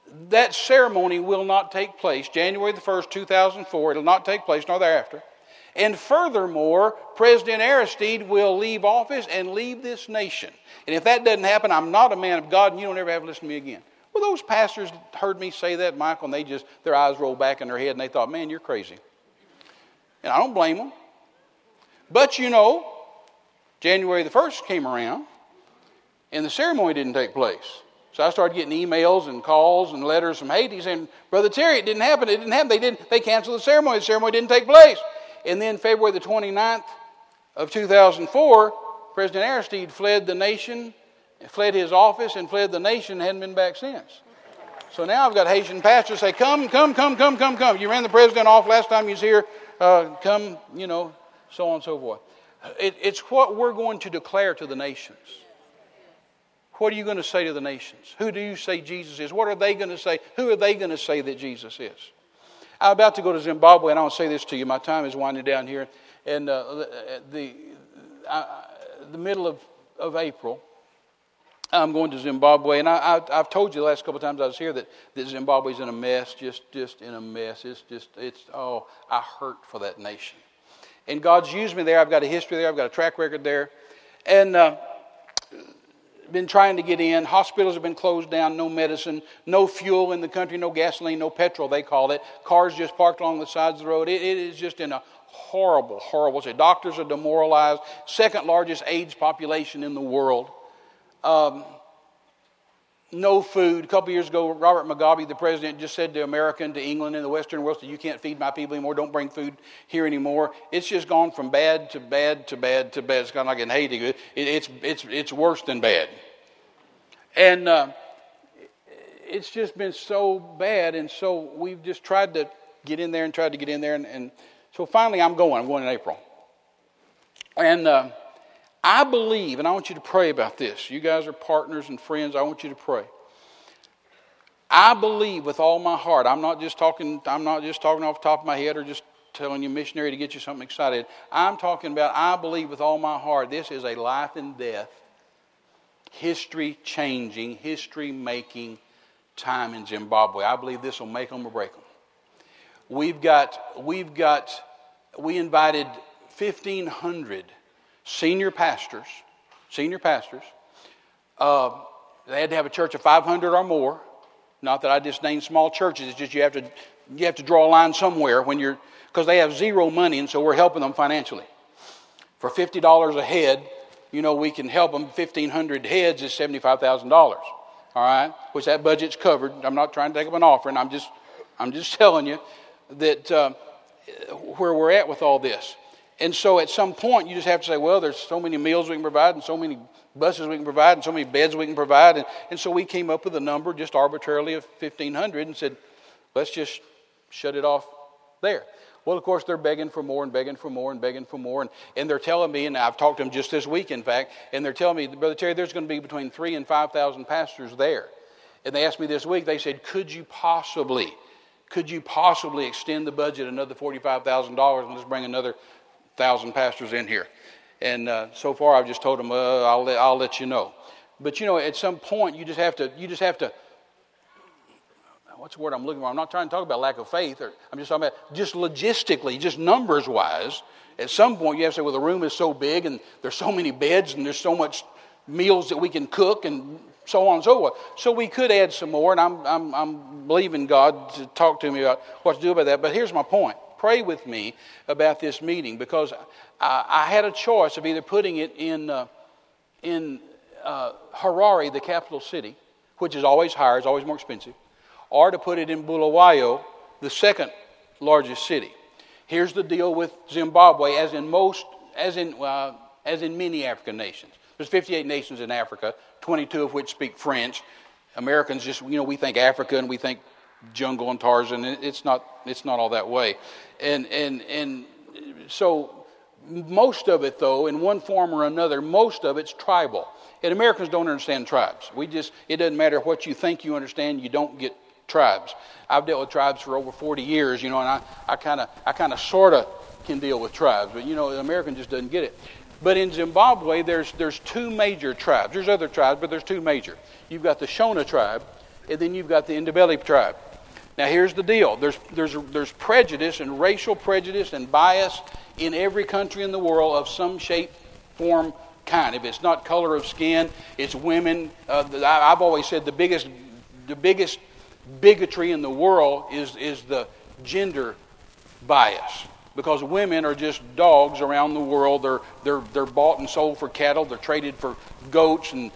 that ceremony will not take place January the 1st, 2004. It will not take place nor thereafter. And furthermore, President Aristide will leave office and leave this nation. And if that doesn't happen, I'm not a man of God, and you don't ever have to listen to me again. Well, those pastors heard me say that, Michael, and their eyes rolled back in their head, and they thought, man, you're crazy. And I don't blame them. But January the 1st came around, and the ceremony didn't take place. So I started getting emails and calls and letters from Haiti saying, Brother Terry, it didn't happen. They canceled the ceremony. The ceremony didn't take place. And then February the 29th of 2004, President Aristide fled the nation, fled his office, and fled the nation, and hadn't been back since. So now I've got Haitian pastors say, come. You ran the president off last time he was here. Come, so on and so forth. It's what we're going to declare to the nations. What are you going to say to the nations? Who do you say Jesus is? What are they going to say? Who are they going to say that Jesus is? I'm about to go to Zimbabwe, and I want to say this to you. My time is winding down here. And the middle of April, I'm going to Zimbabwe. And I've told you the last couple of times I was here that Zimbabwe's in a mess, just in a mess. I hurt for that nation. And God's used me there. I've got a history there. I've got a track record there. And been trying to get in. Hospitals have been closed down. No medicine. No fuel in the country. No gasoline. No petrol, they call it. Cars just parked along the sides of the road. It is just in a horrible state. Doctors are demoralized. Second largest AIDS population in the world. No food. A couple years ago, Robert Mugabe, the president, just said to America and to England and the Western world, you can't feed my people anymore. Don't bring food here anymore. It's just gone from bad to bad to bad to bad. It's kind of like in Haiti. It's worse than bad. And it's just been so bad. And so we've just tried to get in there. And so finally I'm going in April. And I believe, and I want you to pray about this. You guys are partners and friends. I want you to pray. I believe with all my heart. I'm not just talking off the top of my head or just telling you missionary to get you something excited. I'm talking about, I believe with all my heart, this is a life and death, history-changing, history-making time in Zimbabwe. I believe this will make them or break them. We invited 1,500 senior pastors. They had to have a church of 500 or more. Not that I just name small churches. It's just you have to draw a line somewhere because they have zero money, and so we're helping them financially. For $50 a head, we can help them. 1,500 heads is $75,000. All right, which that budget's covered. I'm not trying to take up an offering. I'm just telling you that where we're at with all this. And so at some point, you just have to say, well, there's so many meals we can provide and so many buses we can provide and so many beds we can provide. And so we came up with a number just arbitrarily of 1,500 and said, let's just shut it off there. Well, of course, they're begging for more and begging for more and begging for more. And they're telling me, and I've talked to them just this week, in fact, and they're telling me, Brother Terry, there's going to be between 3,000 and 5,000 pastors there. And they asked me this week, they said, could you possibly extend the budget another $45,000 and let's bring another 1,000 pastors in here? And so far I've just told them I'll let you know. But at some point you just have to what's the word I'm looking for? I'm not trying to talk about lack of faith, I'm just talking about just logistically, just numbers wise. At some point you have to say, well, the room is so big and there's so many beds and there's so much meals that we can cook and so on and so forth. So we could add some more, and I'm believing God to talk to me about what to do about that. But here's my point. Pray with me about this meeting, because I had a choice of either putting it in Harare, the capital city, which is always higher, it's always more expensive, or to put it in Bulawayo, the second largest city. Here's the deal with Zimbabwe, as in many African nations. There's 58 nations in Africa, 22 of which speak French. Americans just, we think Africa and we think jungle and Tarzan. It's not all that way. And so most of it, though, in one form or another, most of it's tribal. And Americans don't understand tribes. It doesn't matter what you think you understand, you don't get tribes. I've dealt with tribes for over 40 years, and I kind of sort of can deal with tribes, but the American just doesn't get it. But in Zimbabwe, there's two major tribes. There's other tribes, but there's two major. You've got the Shona tribe, and then you've got the Ndebele tribe. Now here's the deal. There's prejudice and racial prejudice and bias in every country in the world of some shape, form, kind. If it's not color of skin, it's women. I've always said the biggest bigotry in the world is the gender bias, because women are just dogs around the world. They're bought and sold for cattle. They're traded for goats, and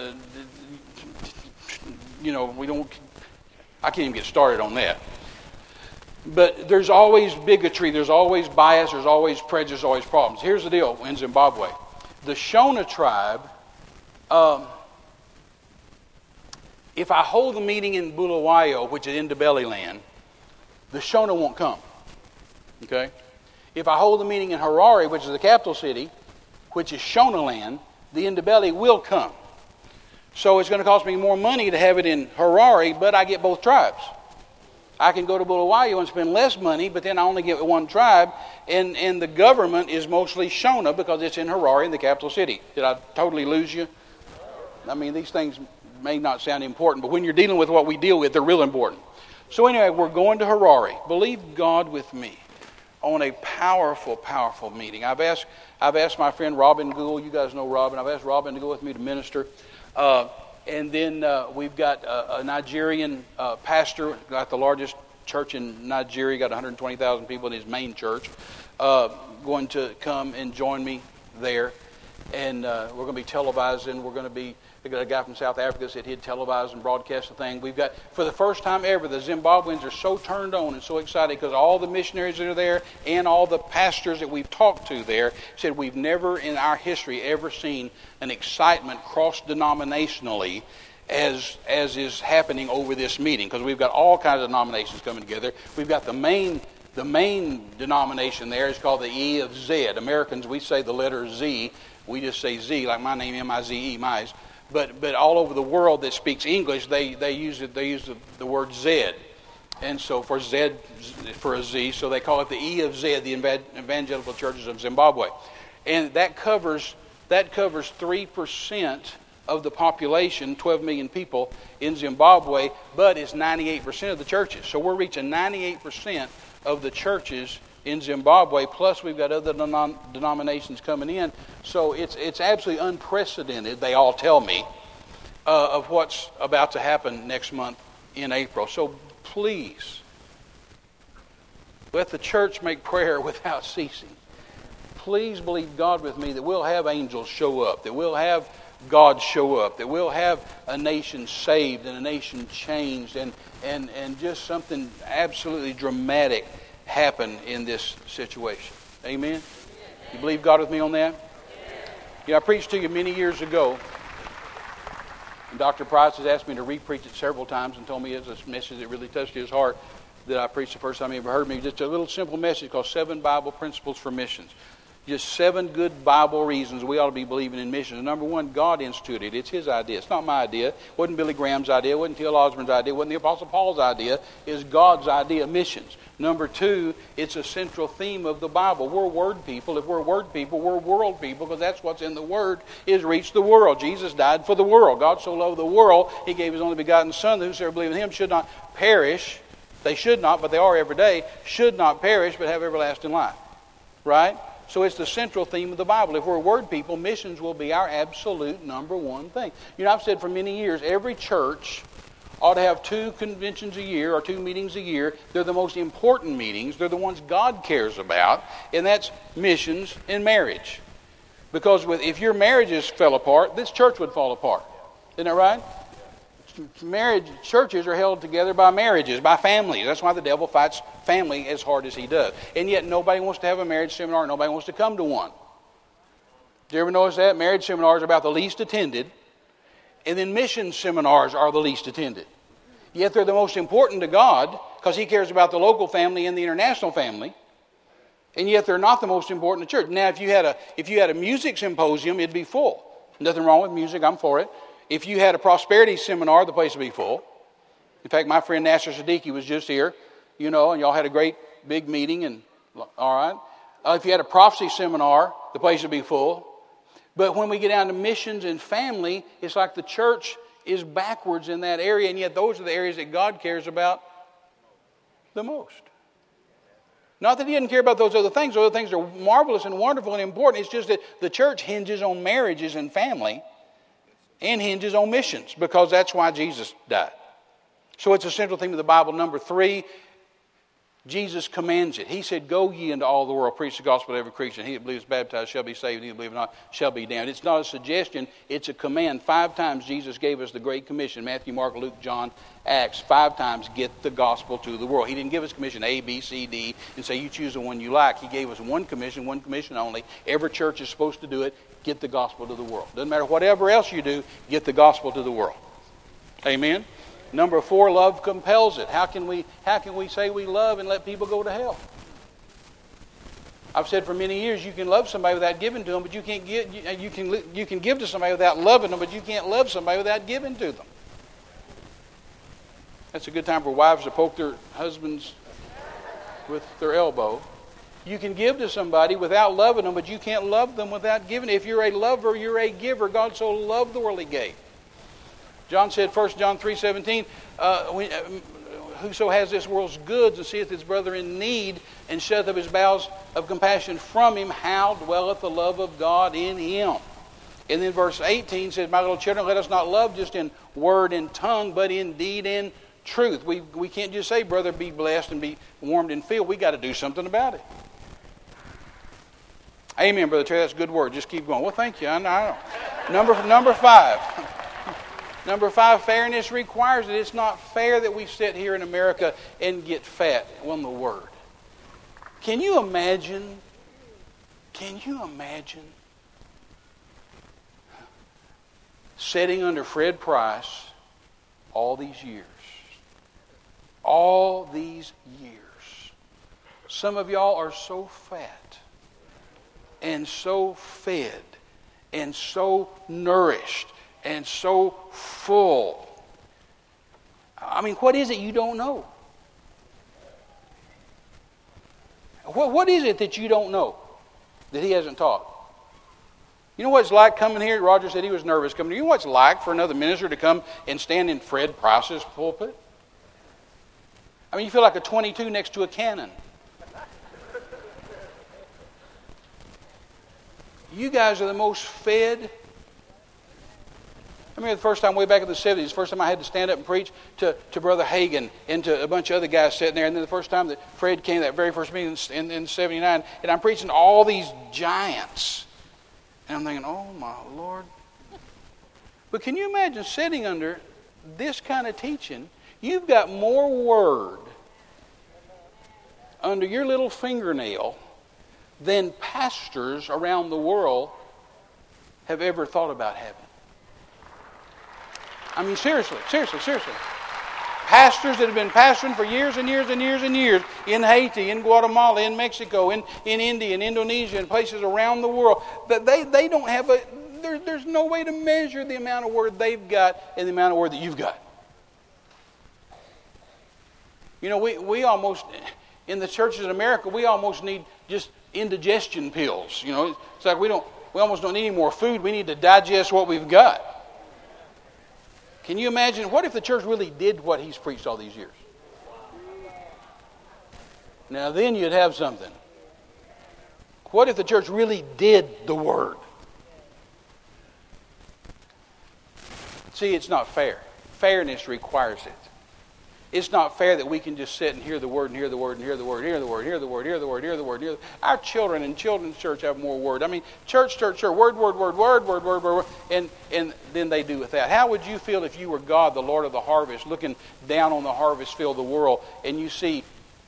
I can't even get started on that. But there's always bigotry, there's always bias, there's always prejudice, always problems. Here's the deal in Zimbabwe. The Shona tribe, if I hold the meeting in Bulawayo, which is Ndebele land, the Shona won't come. Okay? If I hold the meeting in Harare, which is the capital city, which is Shona land, the Ndebele will come. So it's going to cost me more money to have it in Harare, but I get both tribes. I can go to Bulawayo and spend less money, but then I only get one tribe, and the government is mostly Shona because it's in Harare, in the capital city. Did I totally lose you? I mean, these things may not sound important, but when you're dealing with what we deal with, they're real important. So anyway, we're going to Harare. Believe God with me on a powerful, powerful meeting. I've asked my friend Robin Gould. You guys know Robin. I've asked Robin to go with me to minister. And then we've got a Nigerian pastor, got the largest church in Nigeria, got 120,000 people in his main church, going to come and join me there. And we're going to be televising. We got a guy from South Africa said he'd televise and broadcast the thing. We've got, for the first time ever, the Zimbabweans are so turned on and so excited because all the missionaries that are there and all the pastors that we've talked to there said we've never in our history ever seen an excitement cross-denominationally as is happening over this meeting, because we've got all kinds of denominations coming together. We've got the main denomination there is called the E of Z. Americans, we say the letter Z. We just say Z, like my name, M-I-Z-E, Mize. But all over the world that speaks English, they use the word Z, and so for Z for a Z, so they call it the E of Z, the Evangelical Churches of Zimbabwe, and that covers 3% of the population, 12 million people in Zimbabwe, but it's 98% of the churches. So we're reaching 98% of the churches in Zimbabwe, plus we've got other denominations coming in. So it's absolutely unprecedented, they all tell me, of what's about to happen next month in April. So please, let the church make prayer without ceasing. Please believe God with me that we'll have angels show up, that we'll have God show up, that we'll have a nation saved and a nation changed, and just something absolutely dramatic happen in this situation. Amen? You believe God with me on that? Yeah, I preached to you many years ago, and Dr. Price has asked me to re-preach it several times and told me it's a message that really touched his heart that I preached the first time he ever heard me. Just a little simple message called 7 Bible Principles for Missions. Just 7 good Bible reasons we ought to be believing in missions. Number 1, God instituted it. It's His idea. It's not my idea. It wasn't Billy Graham's idea. It wasn't T.L. Osborne's idea. It wasn't the Apostle Paul's idea. It's God's idea of missions. Number 2, it's a central theme of the Bible. We're Word people. If we're Word people, we're world people, because that's what's in the Word, is reach the world. Jesus died for the world. God so loved the world, He gave His only begotten Son, that whosoever believes in Him should not perish. They should not, but they are every day. Should not perish, but have everlasting life. Right? So it's the central theme of the Bible. If we're Word people, missions will be our absolute number 1 thing. You know, I've said for many years, every church ought to have 2 conventions a year or 2 meetings a year. They're the most important meetings. They're the ones God cares about, and that's missions and marriage. Because if your marriages fell apart, this church would fall apart. Isn't that right? Churches are held together by marriages, by families. That's why the devil fights family as hard as he does. And yet nobody wants to have a marriage seminar. Nobody wants to come to one. Did you ever notice that? Marriage seminars are about the least attended. And then mission seminars are the least attended. Yet they're the most important to God, because He cares about the local family and the international family. And yet they're not the most important to church. Now, if you had a music symposium, it'd be full. Nothing wrong with music. I'm for it. If you had a prosperity seminar, the place would be full. In fact, my friend Nasser Siddiqui was just here, and y'all had a great big meeting. And all right. If you had a prophecy seminar, the place would be full. But when we get down to missions and family, it's like the church is backwards in that area, and yet those are the areas that God cares about the most. Not that He doesn't care about those other things. Those other things are marvelous and wonderful and important. It's just that the church hinges on marriages and family and hinges on missions, because that's why Jesus died. So it's a central theme of the Bible. Number 3, Jesus commands it. He said, "Go ye into all the world, preach the gospel to every creature. He that believes baptized shall be saved, he that believeth not shall be damned." It's not a suggestion, it's a command. 5 times Jesus gave us the Great Commission. Matthew, Mark, Luke, John, Acts. 5 times, get the gospel to the world. He didn't give us commission A, B, C, D, and say you choose the one you like. He gave us one commission only. Every church is supposed to do it. Get the gospel to the world. Doesn't matter whatever else you do, get the gospel to the world. Amen? Number 4, love compels it. How can we say we love and let people go to hell? I've said for many years, you can love somebody without giving to them, but you can't you can give to somebody without loving them, but you can't love somebody without giving to them. That's a good time for wives to poke their husbands with their elbow. You can give to somebody without loving them, but you can't love them without giving. If you're a lover, you're a giver. God so loved the world, He gave. John said, 1 John 3:17, "Whoso has this world's goods and seeth his brother in need and shutteth up his bowels of compassion from him, how dwelleth the love of God in him?" And then verse 18 says, "My little children, let us not love just in word and tongue, but in deed and truth." We can't just say, "Brother, be blessed and be warmed and filled." We got to do something about it. Amen, Brother Terry. That's a good word. Just keep going. Well, thank you. I know. Number 5. Number 5, fairness requires it. It's not fair that we sit here in America and get fat on the Word. Can you imagine sitting under Fred Price all these years? All these years. Some of y'all are so fat and so fed and so nourished and so full. I mean, what is it you don't know? What is it that you don't know that He hasn't taught? You know what it's like coming here? Roger said he was nervous coming here. You know what it's like for another minister to come and stand in Fred Price's pulpit? I mean, you feel like a 22 next to a cannon. You guys are the most fed. I remember the first time, way back in the 70s, the first time I had to stand up and preach to Brother Hagin and to a bunch of other guys sitting there. And then the first time that Fred came, that very first meeting in 79, and I'm preaching to all these giants. And I'm thinking, oh my Lord. But can you imagine sitting under this kind of teaching? You've got more word under your little fingernail than pastors around the world have ever thought about having. I mean, seriously. Pastors that have been pastoring for years and years and years and years in Haiti, in Guatemala, in Mexico, in India, in Indonesia, and places around the world, that they don't have there's no way to measure the amount of word they've got and the amount of word that you've got. You know, we almost, in the churches in America, we almost need just indigestion pills. You know, it's like we almost don't need any more food. We need to digest what we've got. Can you imagine, what if the church really did what He's preached all these years? Now then you'd have something. What if the church really did the Word? See, it's not fair. Fairness requires it. It's not fair that we can just sit and hear the Word and hear the Word and hear the Word, hear the Word, hear the Word, hear the Word, hear the Word, hear the Word. Our children in children's church have more Word. I mean, church, word, and then they do with that. How would you feel if you were God, the Lord of the harvest, looking down on the harvest field of the world, and you see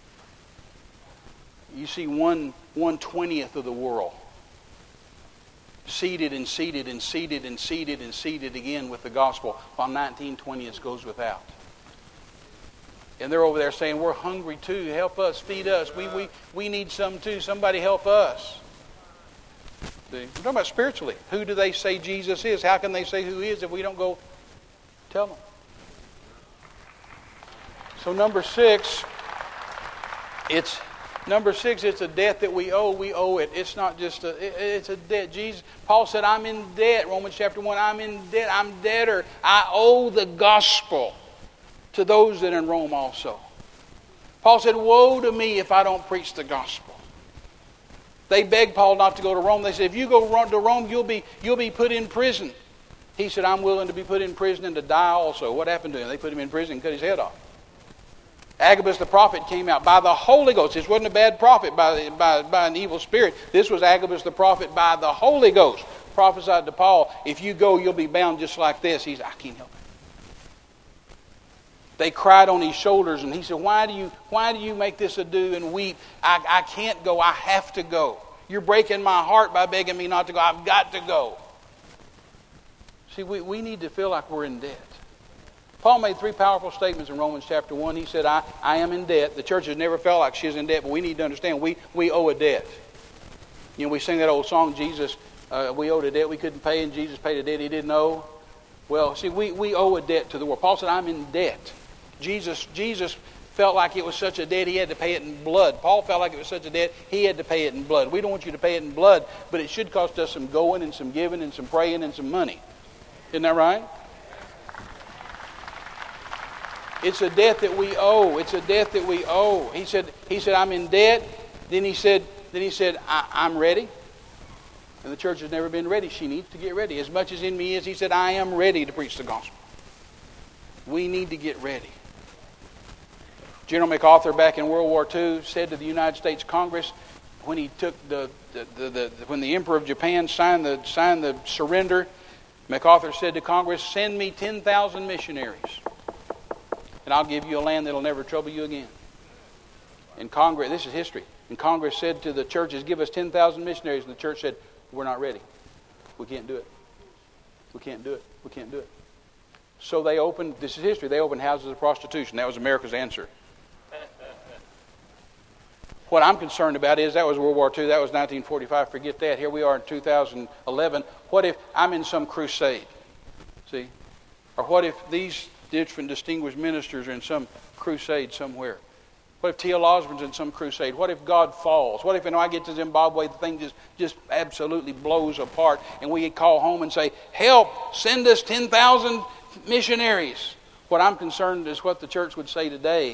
1/20th of the world seated and seated and seated and seated and seated again with the gospel, while 19/20 goes without? And they're over there saying, we're hungry too. Help us, feed us. We need some too. Somebody help us. See? I'm talking about spiritually. Who do they say Jesus is? How can they say who He is if we don't go tell them? So number 6, it's Number 6, it's a debt that we owe. We owe it. It's not just it's a debt. Paul said, I'm in debt. Romans chapter 1, I'm in debt. I'm debtor. I owe the gospel to those that are in Rome also. Paul said, woe to me if I don't preach the gospel. They begged Paul not to go to Rome. They said, if you go to Rome, you'll be put in prison. He said, I'm willing to be put in prison and to die also. What happened to him? They put him in prison and cut his head off. Agabus the prophet came out by the Holy Ghost. This wasn't a bad prophet by an evil spirit. This was Agabus the prophet by the Holy Ghost. Prophesied to Paul, if you go, you'll be bound just like this. He said, I can't help it. They cried on his shoulders, and he said, why do you make this ado and weep? I can't go. I have to go. You're breaking my heart by begging me not to go. I've got to go. See, we need to feel like we're in debt. Paul made 3 powerful statements in Romans chapter 1. He said, I am in debt. The church has never felt like she's in debt, but we need to understand we owe a debt. You know, we sing that old song, Jesus, we owed a debt we couldn't pay, and Jesus paid a debt he didn't owe. Well, see, we owe a debt to the world. Paul said, I'm in debt. Jesus felt like it was such a debt he had to pay it in blood. Paul felt like it was such a debt he had to pay it in blood. We don't want you to pay it in blood, but it should cost us some going and some giving and some praying and some money. Isn't that right? It's a debt that we owe. It's a debt that we owe. He said, I'm in debt. Then he said, I'm ready. And the church has never been ready. She needs to get ready. As much as in me is, he said, I am ready to preach the gospel. We need to get ready. General MacArthur back in World War II said to the United States Congress, when he took when the Emperor of Japan signed the surrender, MacArthur said to Congress, send me 10,000 missionaries. And I'll give you a land that'll never trouble you again. And Congress, this is history. And Congress said to the churches, give us 10,000 missionaries. And the church said, we're not ready. We can't do it. We can't do it. We can't do it. So they opened, this is history, they opened houses of prostitution. That was America's answer. What I'm concerned about is, that was World War II, that was 1945, forget that. Here we are in 2011. What if I'm in some crusade? See? Or what if these different distinguished ministers are in some crusade somewhere? What if T.L. Osborne's in some crusade? What if God falls? What if I get to Zimbabwe, the thing just absolutely blows apart, and we call home and say, help, send us 10,000 missionaries. What I'm concerned is what the church would say today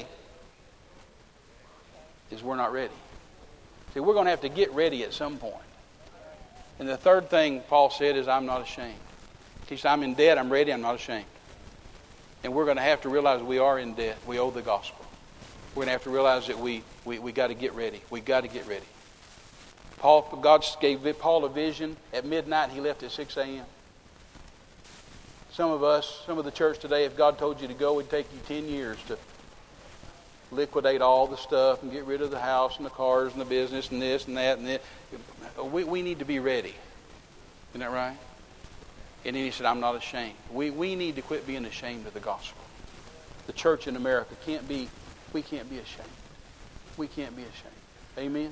is we're not ready. See, we're going to have to get ready at some point. And the third thing Paul said is, I'm not ashamed. He said, I'm in debt, I'm ready, I'm not ashamed. And we're going to have to realize we are in debt. We owe the gospel. We're going to have to realize that we got to get ready. We got to get ready. God gave Paul a vision at midnight. He left at 6 a.m. Some of the church today, if God told you to go, it'd take you 10 years to liquidate all the stuff and get rid of the house and the cars and the business and this and that and this. We need to be ready. Isn't that right? And then he said, I'm not ashamed. We need to quit being ashamed of the gospel. The church in America we can't be ashamed. We can't be ashamed. Amen?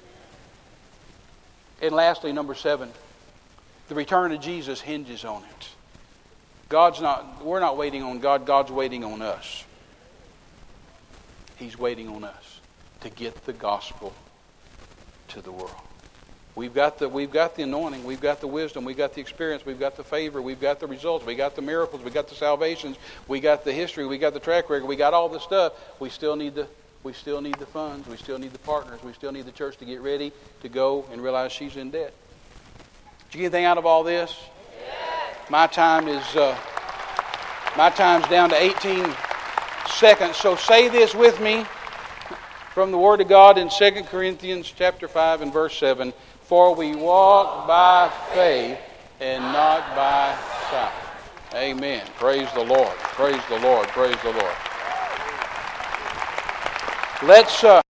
And lastly, number 7, the return of Jesus hinges on it. We're not waiting on God, God's waiting on us. He's waiting on us to get the gospel to the world. We've got the anointing, we've got the wisdom, we've got the experience, we've got the favor, we've got the results, we got the miracles, we got the salvations, we got the history, we got the track record, we got all the stuff. We still need the funds, we still need the partners, we still need the church to get ready to go and realize she's in debt. Did you get anything out of all this? Yes. My time's down to 18 seconds. So say this with me from the Word of God in 2 Corinthians chapter 5 and verse 7. For we walk by faith and not by sight. Amen. Praise the Lord. Praise the Lord. Praise the Lord. Let's